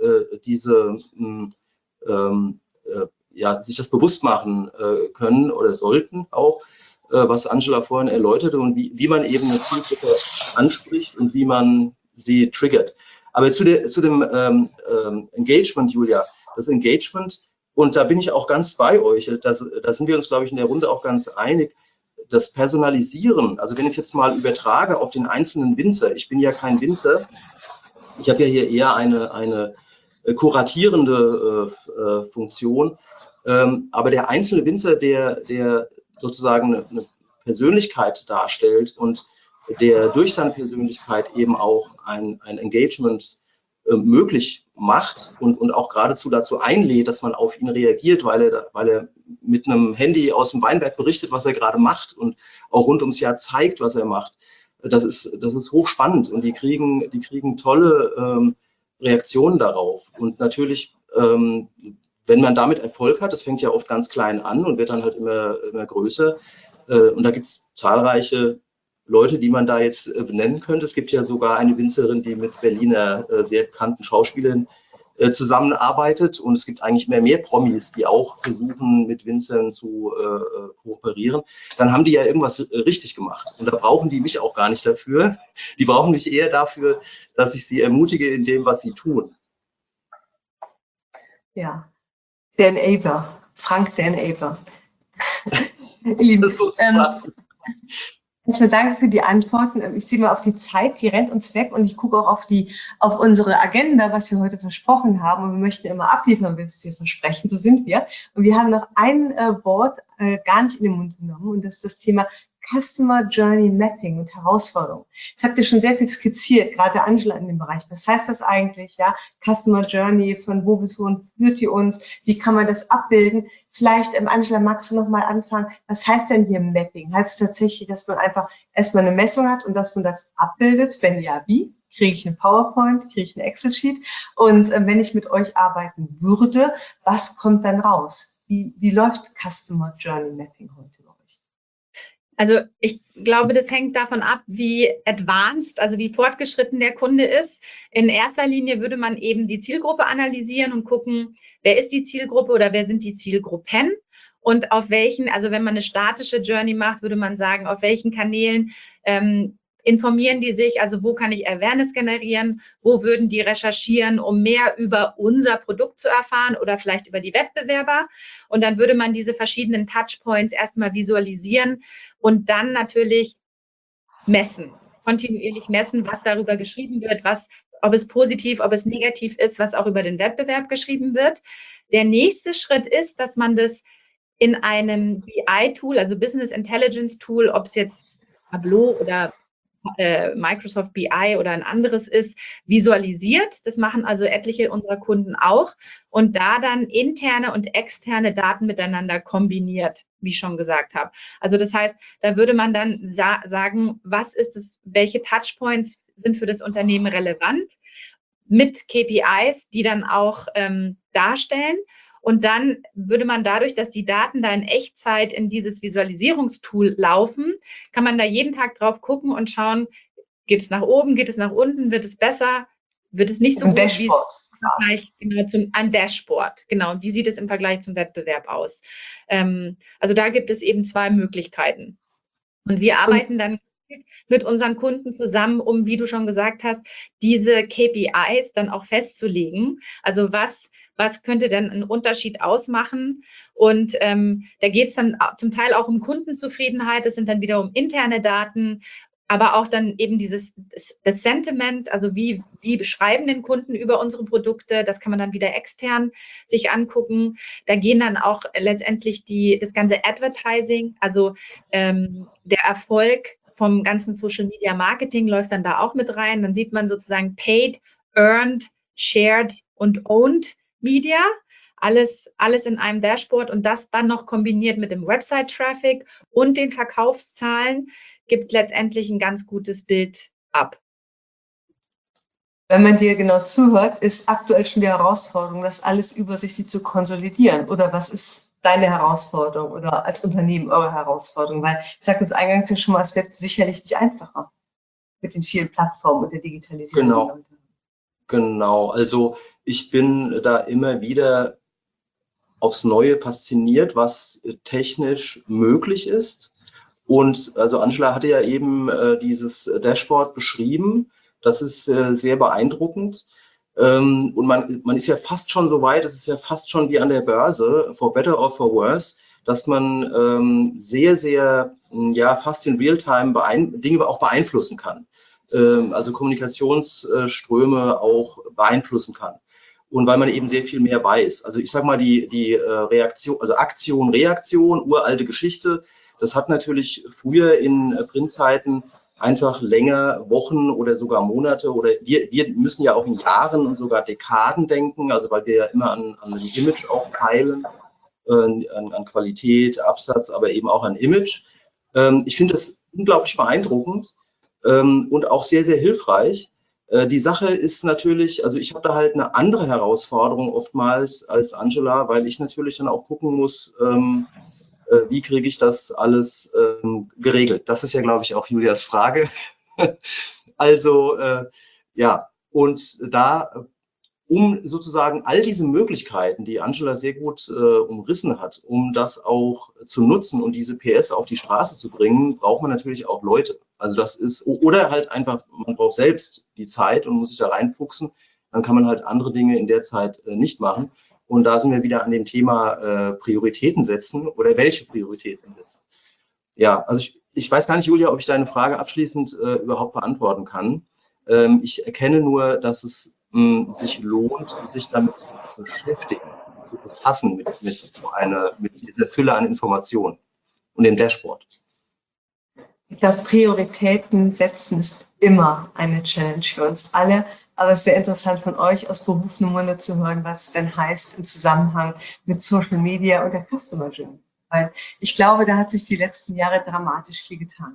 sich das bewusst machen können oder sollten auch, was Angela vorhin erläuterte und wie man eben eine Zielgruppe anspricht und wie man sie triggert. Aber zu dem Engagement, Julia, das Engagement, und da bin ich auch ganz bei euch, da sind wir uns, glaube ich, in der Runde auch ganz einig, das Personalisieren, also wenn ich es jetzt mal übertrage auf den einzelnen Winzer, ich bin ja kein Winzer, ich habe ja hier eher eine kuratierende Funktion, aber der einzelne Winzer, der sozusagen eine Persönlichkeit darstellt und der durch seine Persönlichkeit eben auch ein Engagement möglich macht und auch geradezu dazu einlädt, dass man auf ihn reagiert, weil er mit einem Handy aus dem Weinberg berichtet, was er gerade macht und auch rund ums Jahr zeigt, was er macht. Das ist hochspannend und die kriegen tolle Reaktionen darauf. Und natürlich, wenn man damit Erfolg hat, das fängt ja oft ganz klein an und wird dann halt immer größer. Und da gibt es zahlreiche Leute, die man da jetzt benennen könnte. Es gibt ja sogar eine Winzerin, die mit Berliner sehr bekannten Schauspielern zusammenarbeitet. Und es gibt eigentlich mehr Promis, die auch versuchen, mit Winzern zu kooperieren. Dann haben die ja irgendwas richtig gemacht. Und da brauchen die mich auch gar nicht dafür. Die brauchen mich eher dafür, dass ich sie ermutige in dem, was sie tun. Ja, der Enabler. Frank, der Enabler. Erstmal danke für die Antworten. Ich sehe mal auf die Zeit, die rennt uns weg und ich gucke auch auf unsere Agenda, was wir heute versprochen haben. Und wir möchten immer abliefern, was wir versprechen, so sind wir. Und wir haben noch ein Wort gar nicht in den Mund genommen und das ist das Thema Customer Journey Mapping und Herausforderungen. Jetzt habt ihr schon sehr viel skizziert, gerade Angela in dem Bereich. Was heißt das eigentlich? Ja, Customer Journey, von wo bis wohin führt ihr uns? Wie kann man das abbilden? Vielleicht, Angela, magst du noch mal anfangen? Was heißt denn hier Mapping? Heißt es tatsächlich, dass man einfach erstmal eine Messung hat und dass man das abbildet? Wenn ja, wie? Kriege ich einen PowerPoint? Kriege ich einen Excel-Sheet? Und wenn ich mit euch arbeiten würde, was kommt dann raus? Wie läuft Customer Journey Mapping heute bei euch? Also ich glaube, das hängt davon ab, wie advanced, also wie fortgeschritten der Kunde ist. In erster Linie würde man eben die Zielgruppe analysieren und gucken, wer ist die Zielgruppe oder wer sind die Zielgruppen und auf welchen, also wenn man eine statische Journey macht, würde man sagen, auf welchen Kanälen informieren die sich, also wo kann ich Awareness generieren, wo würden die recherchieren, um mehr über unser Produkt zu erfahren oder vielleicht über die Wettbewerber. Und dann würde man diese verschiedenen Touchpoints erstmal visualisieren und dann natürlich messen, kontinuierlich messen, was darüber geschrieben wird, ob es positiv, ob es negativ ist, was auch über den Wettbewerb geschrieben wird. Der nächste Schritt ist, dass man das in einem BI-Tool, also Business Intelligence Tool, ob es jetzt Tableau oder Microsoft BI oder ein anderes ist, visualisiert. Das machen also etliche unserer Kunden auch und da dann interne und externe Daten miteinander kombiniert, wie ich schon gesagt habe. Also das heißt, da würde man dann sagen, was ist es, welche Touchpoints sind für das Unternehmen relevant mit KPIs, die dann auch darstellen. Und dann würde man dadurch, dass die Daten da in Echtzeit in dieses Visualisierungstool laufen, kann man da jeden Tag drauf gucken und schauen, geht es nach oben, geht es nach unten, wird es besser, wird es nicht so gut? Dashboard. Vergleich genau ein Dashboard. Genau. Und wie sieht es im Vergleich zum Wettbewerb aus? Also da gibt es eben zwei Möglichkeiten. Und wir arbeiten dann mit unseren Kunden zusammen, um, wie du schon gesagt hast, diese KPIs dann auch festzulegen. Also was könnte denn einen Unterschied ausmachen? Und da geht es dann zum Teil auch um Kundenzufriedenheit. Es sind dann wiederum interne Daten, aber auch dann eben das Sentiment, also wie beschreiben den Kunden über unsere Produkte, das kann man dann wieder extern sich angucken. Da gehen dann auch letztendlich das ganze Advertising, also der Erfolg vom ganzen Social Media Marketing läuft dann da auch mit rein. Dann sieht man sozusagen Paid, Earned, Shared und Owned Media. Alles in einem Dashboard und das dann noch kombiniert mit dem Website-Traffic und den Verkaufszahlen gibt letztendlich ein ganz gutes Bild ab. Wenn man dir genau zuhört, ist aktuell schon die Herausforderung, das alles übersichtlich zu konsolidieren. Oder was ist deine Herausforderung oder als Unternehmen eure Herausforderung? Weil ich sagte es eingangs ja schon mal, es wird sicherlich nicht einfacher mit den vielen Plattformen und der Digitalisierung. Genau. Also ich bin da immer wieder aufs Neue fasziniert, was technisch möglich ist. Und also Angela hatte ja eben dieses Dashboard beschrieben. Das ist sehr beeindruckend. Und man ist ja fast schon so weit, es ist ja fast schon wie an der Börse, for better or for worse, dass man sehr, sehr, ja, fast in Realtime Dinge auch beeinflussen kann. Also Kommunikationsströme auch beeinflussen kann. Und weil man eben sehr viel mehr weiß. Also ich sage mal, die Reaktion, also Aktion, Reaktion, uralte Geschichte, das hat natürlich früher in Printzeiten einfach länger, Wochen oder sogar Monate oder wir müssen ja auch in Jahren und sogar Dekaden denken, also weil wir ja immer an ein Image auch peilen, an Qualität, Absatz, aber eben auch an Image. Ich finde das unglaublich beeindruckend und auch sehr, sehr hilfreich. Die Sache ist natürlich, also ich habe da halt eine andere Herausforderung oftmals als Angela, weil ich natürlich dann auch gucken muss, wie kriege ich das alles geregelt? Das ist ja, glaube ich, auch Julias Frage. Also, ja, und da, um sozusagen all diese Möglichkeiten, die Angela sehr gut umrissen hat, um das auch zu nutzen und diese PS auf die Straße zu bringen, braucht man natürlich auch Leute. Also das ist, oder halt einfach, man braucht selbst die Zeit und muss sich da reinfuchsen. Dann kann man halt andere Dinge in der Zeit nicht machen. Und da sind wir wieder an dem Thema Prioritäten setzen oder welche Prioritäten setzen. Ja, also ich weiß gar nicht, Julia, ob ich deine Frage abschließend überhaupt beantworten kann. Ich erkenne nur, dass es sich lohnt, sich damit zu beschäftigen, zu befassen mit dieser Fülle an Informationen und dem Dashboard. Ich glaube, Prioritäten setzen ist immer eine Challenge für uns alle. Aber es ist sehr interessant von euch aus berufenem Munde zu hören, was es denn heißt im Zusammenhang mit Social Media und der Customer Journey. Weil ich glaube, da hat sich die letzten Jahre dramatisch viel getan.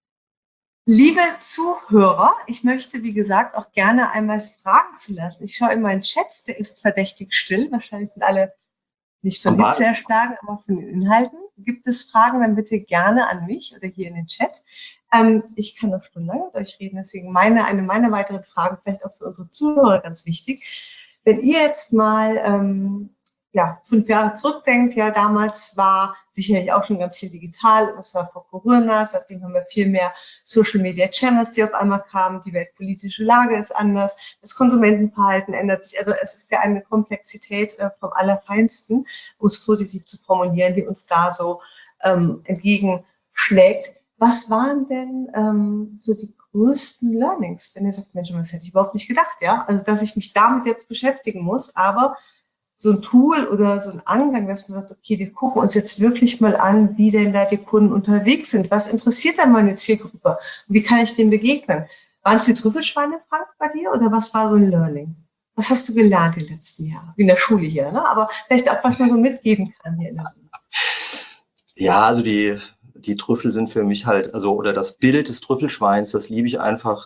Liebe Zuhörer, ich möchte, wie gesagt, auch gerne einmal Fragen zu lassen. Ich schaue in meinen Chat, der ist verdächtig still. Wahrscheinlich sind alle nicht von Hitze erschlagen, aber von den Inhalten. Gibt es Fragen, dann bitte gerne an mich oder hier in den Chat. Ich kann noch stundenlang mit euch reden, deswegen eine meiner weiteren Fragen, vielleicht auch für unsere Zuhörer ganz wichtig. Wenn ihr jetzt mal 5 Jahre zurückdenkt, ja, damals war sicherlich auch schon ganz viel digital, das war vor Corona, seitdem haben wir viel mehr Social Media Channels, die auf einmal kamen, die weltpolitische Lage ist anders, das Konsumentenverhalten ändert sich, also es ist ja eine Komplexität vom Allerfeinsten, um es positiv zu formulieren, die uns da so entgegenschlägt. Was waren denn so die größten Learnings, wenn ihr sagt, Mensch, das hätte ich überhaupt nicht gedacht, ja, also dass ich mich damit jetzt beschäftigen muss, aber so ein Tool oder so ein Angang, dass man sagt, okay, wir gucken uns jetzt wirklich mal an, wie denn da die Kunden unterwegs sind. Was interessiert denn meine Zielgruppe? Und wie kann ich dem begegnen? Waren es die Trüffelschweine, Frank, bei dir? Oder was war so ein Learning? Was hast du gelernt die letzten Jahre? Wie in der Schule hier, ne? Aber vielleicht auch, was man so mitgeben kann hier in der Schule. Ja, also die Trüffel sind für mich halt, also, oder das Bild des Trüffelschweins, das liebe ich einfach,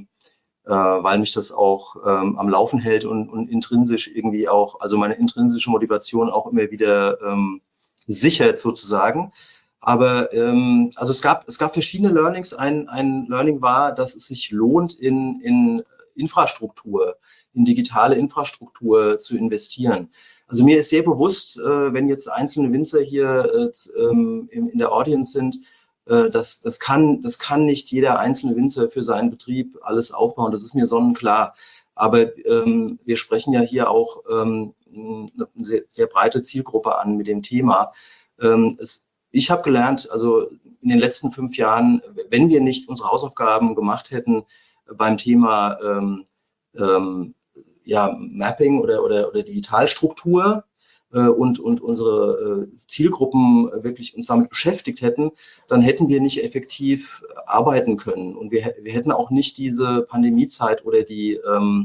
weil mich das auch am Laufen hält und intrinsisch irgendwie auch, also meine intrinsische Motivation auch immer wieder sichert sozusagen. Aber also es gab verschiedene Learnings. Ein Learning war, dass es sich lohnt, in Infrastruktur, in digitale Infrastruktur zu investieren. Also mir ist sehr bewusst, wenn jetzt einzelne Winzer hier in der Audience sind, das kann nicht jeder einzelne Winzer für seinen Betrieb alles aufbauen. Das ist mir sonnenklar. Aber wir sprechen ja hier auch eine sehr, sehr breite Zielgruppe an mit dem Thema. Ich habe gelernt, also in den letzten 5 Jahren, wenn wir nicht unsere Hausaufgaben gemacht hätten beim Thema Mapping oder Digitalstruktur und unsere Zielgruppen wirklich uns damit beschäftigt hätten, dann hätten wir nicht effektiv arbeiten können. Und wir hätten auch nicht diese Pandemiezeit oder die,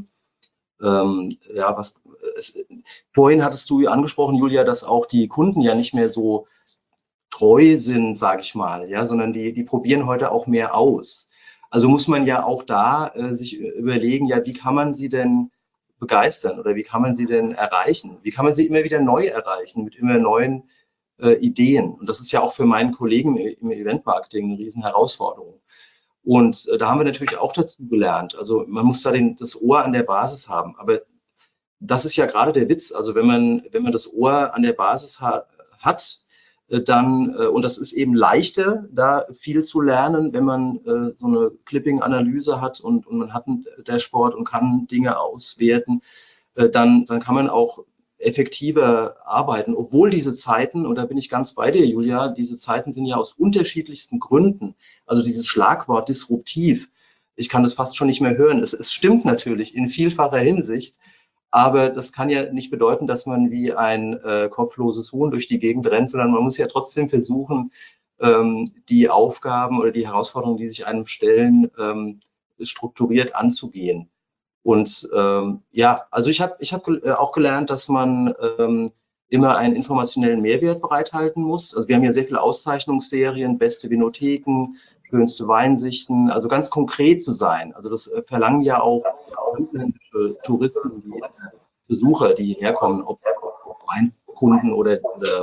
vorhin hattest du angesprochen, Julia, dass auch die Kunden ja nicht mehr so treu sind, sage ich mal, ja, sondern die probieren heute auch mehr aus. Also muss man ja auch da sich überlegen, ja, wie kann man sie denn begeistern oder wie kann man sie denn erreichen? Wie kann man sie immer wieder neu erreichen mit immer neuen Ideen? Und das ist ja auch für meinen Kollegen im Eventmarketing eine riesen Herausforderung. Und da haben wir natürlich auch dazu gelernt. Also man muss da das Ohr an der Basis haben. Aber das ist ja gerade der Witz. Also wenn man das Ohr an der Basis hat, dann, und das ist eben leichter, da viel zu lernen, wenn man so eine Clipping-Analyse hat und man hat ein Dashboard und kann Dinge auswerten, dann kann man auch effektiver arbeiten. Obwohl diese Zeiten, und da bin ich ganz bei dir, Julia, diese Zeiten sind ja aus unterschiedlichsten Gründen, also dieses Schlagwort disruptiv, ich kann das fast schon nicht mehr hören. Es stimmt natürlich in vielfacher Hinsicht, aber das kann ja nicht bedeuten, dass man wie ein kopfloses Huhn durch die Gegend rennt, sondern man muss ja trotzdem versuchen, die Aufgaben oder die Herausforderungen, die sich einem stellen, strukturiert anzugehen. Und also ich hab auch gelernt, dass man immer einen informationellen Mehrwert bereithalten muss. Also wir haben ja sehr viele Auszeichnungsserien, beste Vinotheken, schönste Weinsichten, also ganz konkret zu sein. Also das verlangen ja auch ausländische Touristen, die Besucher, die herkommen, ob Weinkunden oder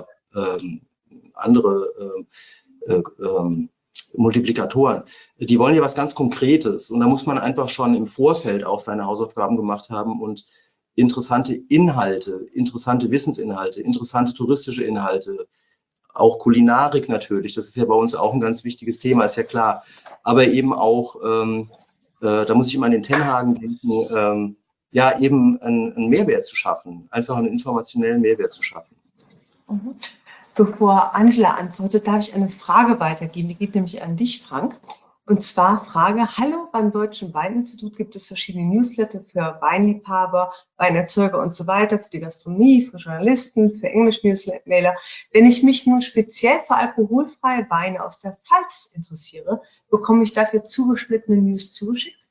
andere Multiplikatoren. Die wollen ja was ganz Konkretes und da muss man einfach schon im Vorfeld auch seine Hausaufgaben gemacht haben und interessante Inhalte, interessante Wissensinhalte, interessante touristische Inhalte, auch Kulinarik natürlich, das ist ja bei uns auch ein ganz wichtiges Thema, ist ja klar, aber eben auch, da muss ich immer an den Tenhagen denken, ja, eben einen Mehrwert zu schaffen, einfach einen informationellen Mehrwert zu schaffen. Mhm. Bevor Angela antwortet, darf ich eine Frage weitergeben, die geht nämlich an dich, Frank. Und zwar Frage, hallo, beim Deutschen Weininstitut gibt es verschiedene Newsletter für Weinliebhaber, Weinerzeuger und so weiter, für die Gastronomie, für Journalisten, für Englisch-Newsmailer. Wenn ich mich nun speziell für alkoholfreie Weine aus der Pfalz interessiere, bekomme ich dafür zugeschnittene News zugeschickt?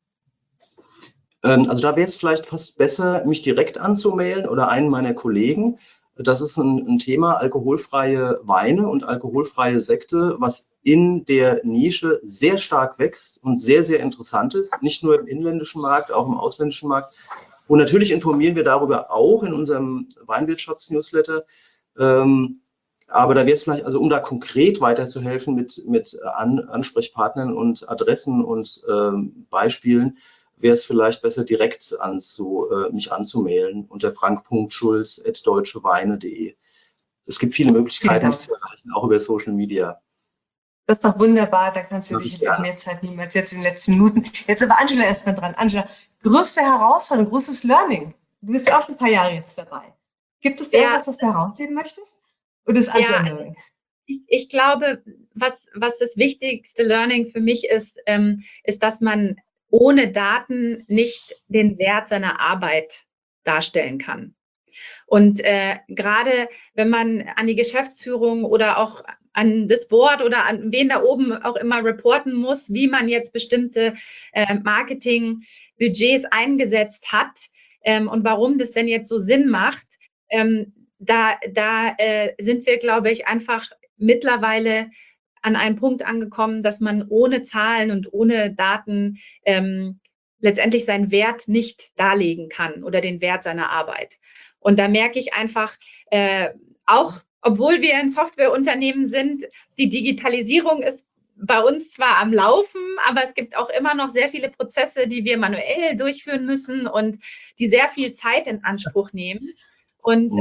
Also da wäre es vielleicht fast besser, mich direkt anzumailen oder einen meiner Kollegen. Das ist ein Thema alkoholfreie Weine und alkoholfreie Sekte, was in der Nische sehr stark wächst und sehr, sehr interessant ist. Nicht nur im inländischen Markt, auch im ausländischen Markt. Und natürlich informieren wir darüber auch in unserem Weinwirtschafts-Newsletter. Aber da wäre es vielleicht, also um da konkret weiterzuhelfen mit Ansprechpartnern und Adressen und Beispielen, wäre es vielleicht besser, direkt mich anzumailen unter frank.schulz@deutscheweine.de. Es gibt viele Möglichkeiten, mich zu erreichen, auch über Social Media. Das ist doch wunderbar, da kannst du sicherlich auch mehr Zeit nehmen als jetzt in den letzten Minuten. Jetzt aber Angela erstmal dran. Angela, größte Herausforderung, großes Learning. Du bist ja auch schon ein paar Jahre jetzt dabei. Gibt es irgendwas, was du herausheben möchtest? Oder ist alles ein Learning? Ich glaube, was das wichtigste Learning für mich ist, ist, dass man ohne Daten nicht den Wert seiner Arbeit darstellen kann. Und gerade wenn man an die Geschäftsführung oder auch an das Board oder an wen da oben auch immer reporten muss, wie man jetzt bestimmte Marketingbudgets eingesetzt hat und warum das denn jetzt so Sinn macht, da sind wir, glaube ich, einfach mittlerweile an einen Punkt angekommen, dass man ohne Zahlen und ohne Daten letztendlich seinen Wert nicht darlegen kann oder den Wert seiner Arbeit. Und da merke ich einfach, auch obwohl wir ein Softwareunternehmen sind, die Digitalisierung ist bei uns zwar am Laufen, aber es gibt auch immer noch sehr viele Prozesse, die wir manuell durchführen müssen und die sehr viel Zeit in Anspruch nehmen. Und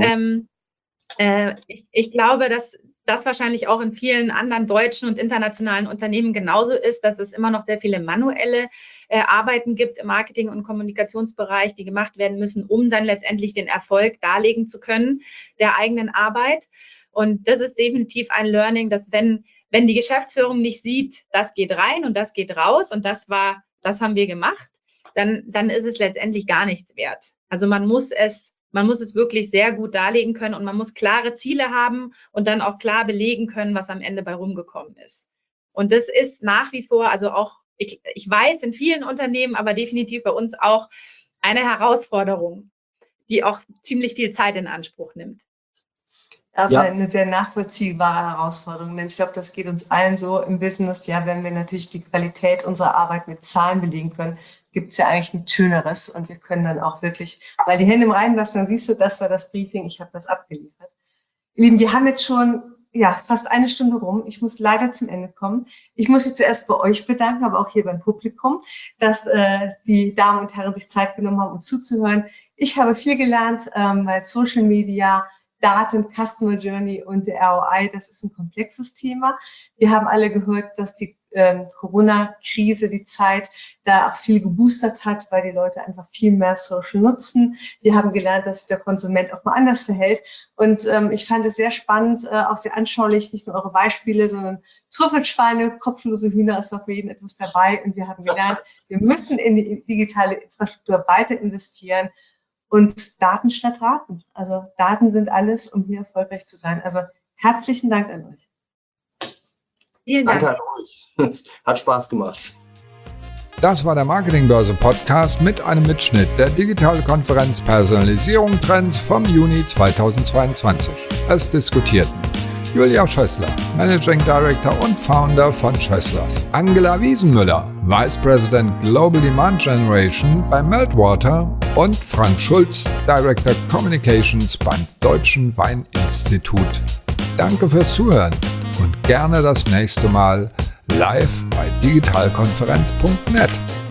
ich glaube, dass das wahrscheinlich auch in vielen anderen deutschen und internationalen Unternehmen genauso ist, dass es immer noch sehr viele manuelle Arbeiten gibt im Marketing- und Kommunikationsbereich, die gemacht werden müssen, um dann letztendlich den Erfolg darlegen zu können der eigenen Arbeit. Und das ist definitiv ein Learning, dass wenn die Geschäftsführung nicht sieht, das geht rein und das geht raus und das haben wir gemacht, dann ist es letztendlich gar nichts wert. Also man muss es wirklich sehr gut darlegen können und man muss klare Ziele haben und dann auch klar belegen können, was am Ende bei rumgekommen ist. Und das ist nach wie vor, also auch, ich weiß, in vielen Unternehmen, aber definitiv bei uns auch eine Herausforderung, die auch ziemlich viel Zeit in Anspruch nimmt. Aber eine sehr nachvollziehbare Herausforderung, denn ich glaube, das geht uns allen so im Business. Ja, wenn wir natürlich die Qualität unserer Arbeit mit Zahlen belegen können, gibt es ja eigentlich nichts Schöneres und wir können dann auch wirklich, weil die Hände im Reinen bleibt, dann siehst du, das war das Briefing, ich habe das abgeliefert. Ihr Lieben, wir haben jetzt schon fast eine Stunde rum. Ich muss leider zum Ende kommen. Ich muss mich zuerst bei euch bedanken, aber auch hier beim Publikum, dass die Damen und Herren sich Zeit genommen haben, uns zuzuhören. Ich habe viel gelernt, weil Social Media, Daten, Customer Journey und der ROI, das ist ein komplexes Thema. Wir haben alle gehört, dass die Corona-Krise, die Zeit, da auch viel geboostert hat, weil die Leute einfach viel mehr Social nutzen. Wir haben gelernt, dass sich der Konsument auch mal anders verhält. Und ich fand es sehr spannend, auch sehr anschaulich, nicht nur eure Beispiele, sondern Trüffelschweine, kopflose Hühner, es war für jeden etwas dabei. Und wir haben gelernt, wir müssen in die digitale Infrastruktur weiter investieren. Und Daten statt Raten. Also Daten sind alles, um hier erfolgreich zu sein. Also herzlichen Dank an euch. Vielen Dank. Danke an euch. Hat Spaß gemacht. Das war der Marketingbörse Podcast mit einem Mitschnitt der Digitalkonferenz Personalisierung Trends vom Juni 2022. Es diskutierten Julia Schössler, Managing Director und Founder von Schösslers, Angela Wiesenmüller, Vice President Global Demand Generation bei Meltwater und Frank Schulz, Director Communications beim Deutschen Weininstitut. Danke fürs Zuhören und gerne das nächste Mal live bei digitalkonferenz.net.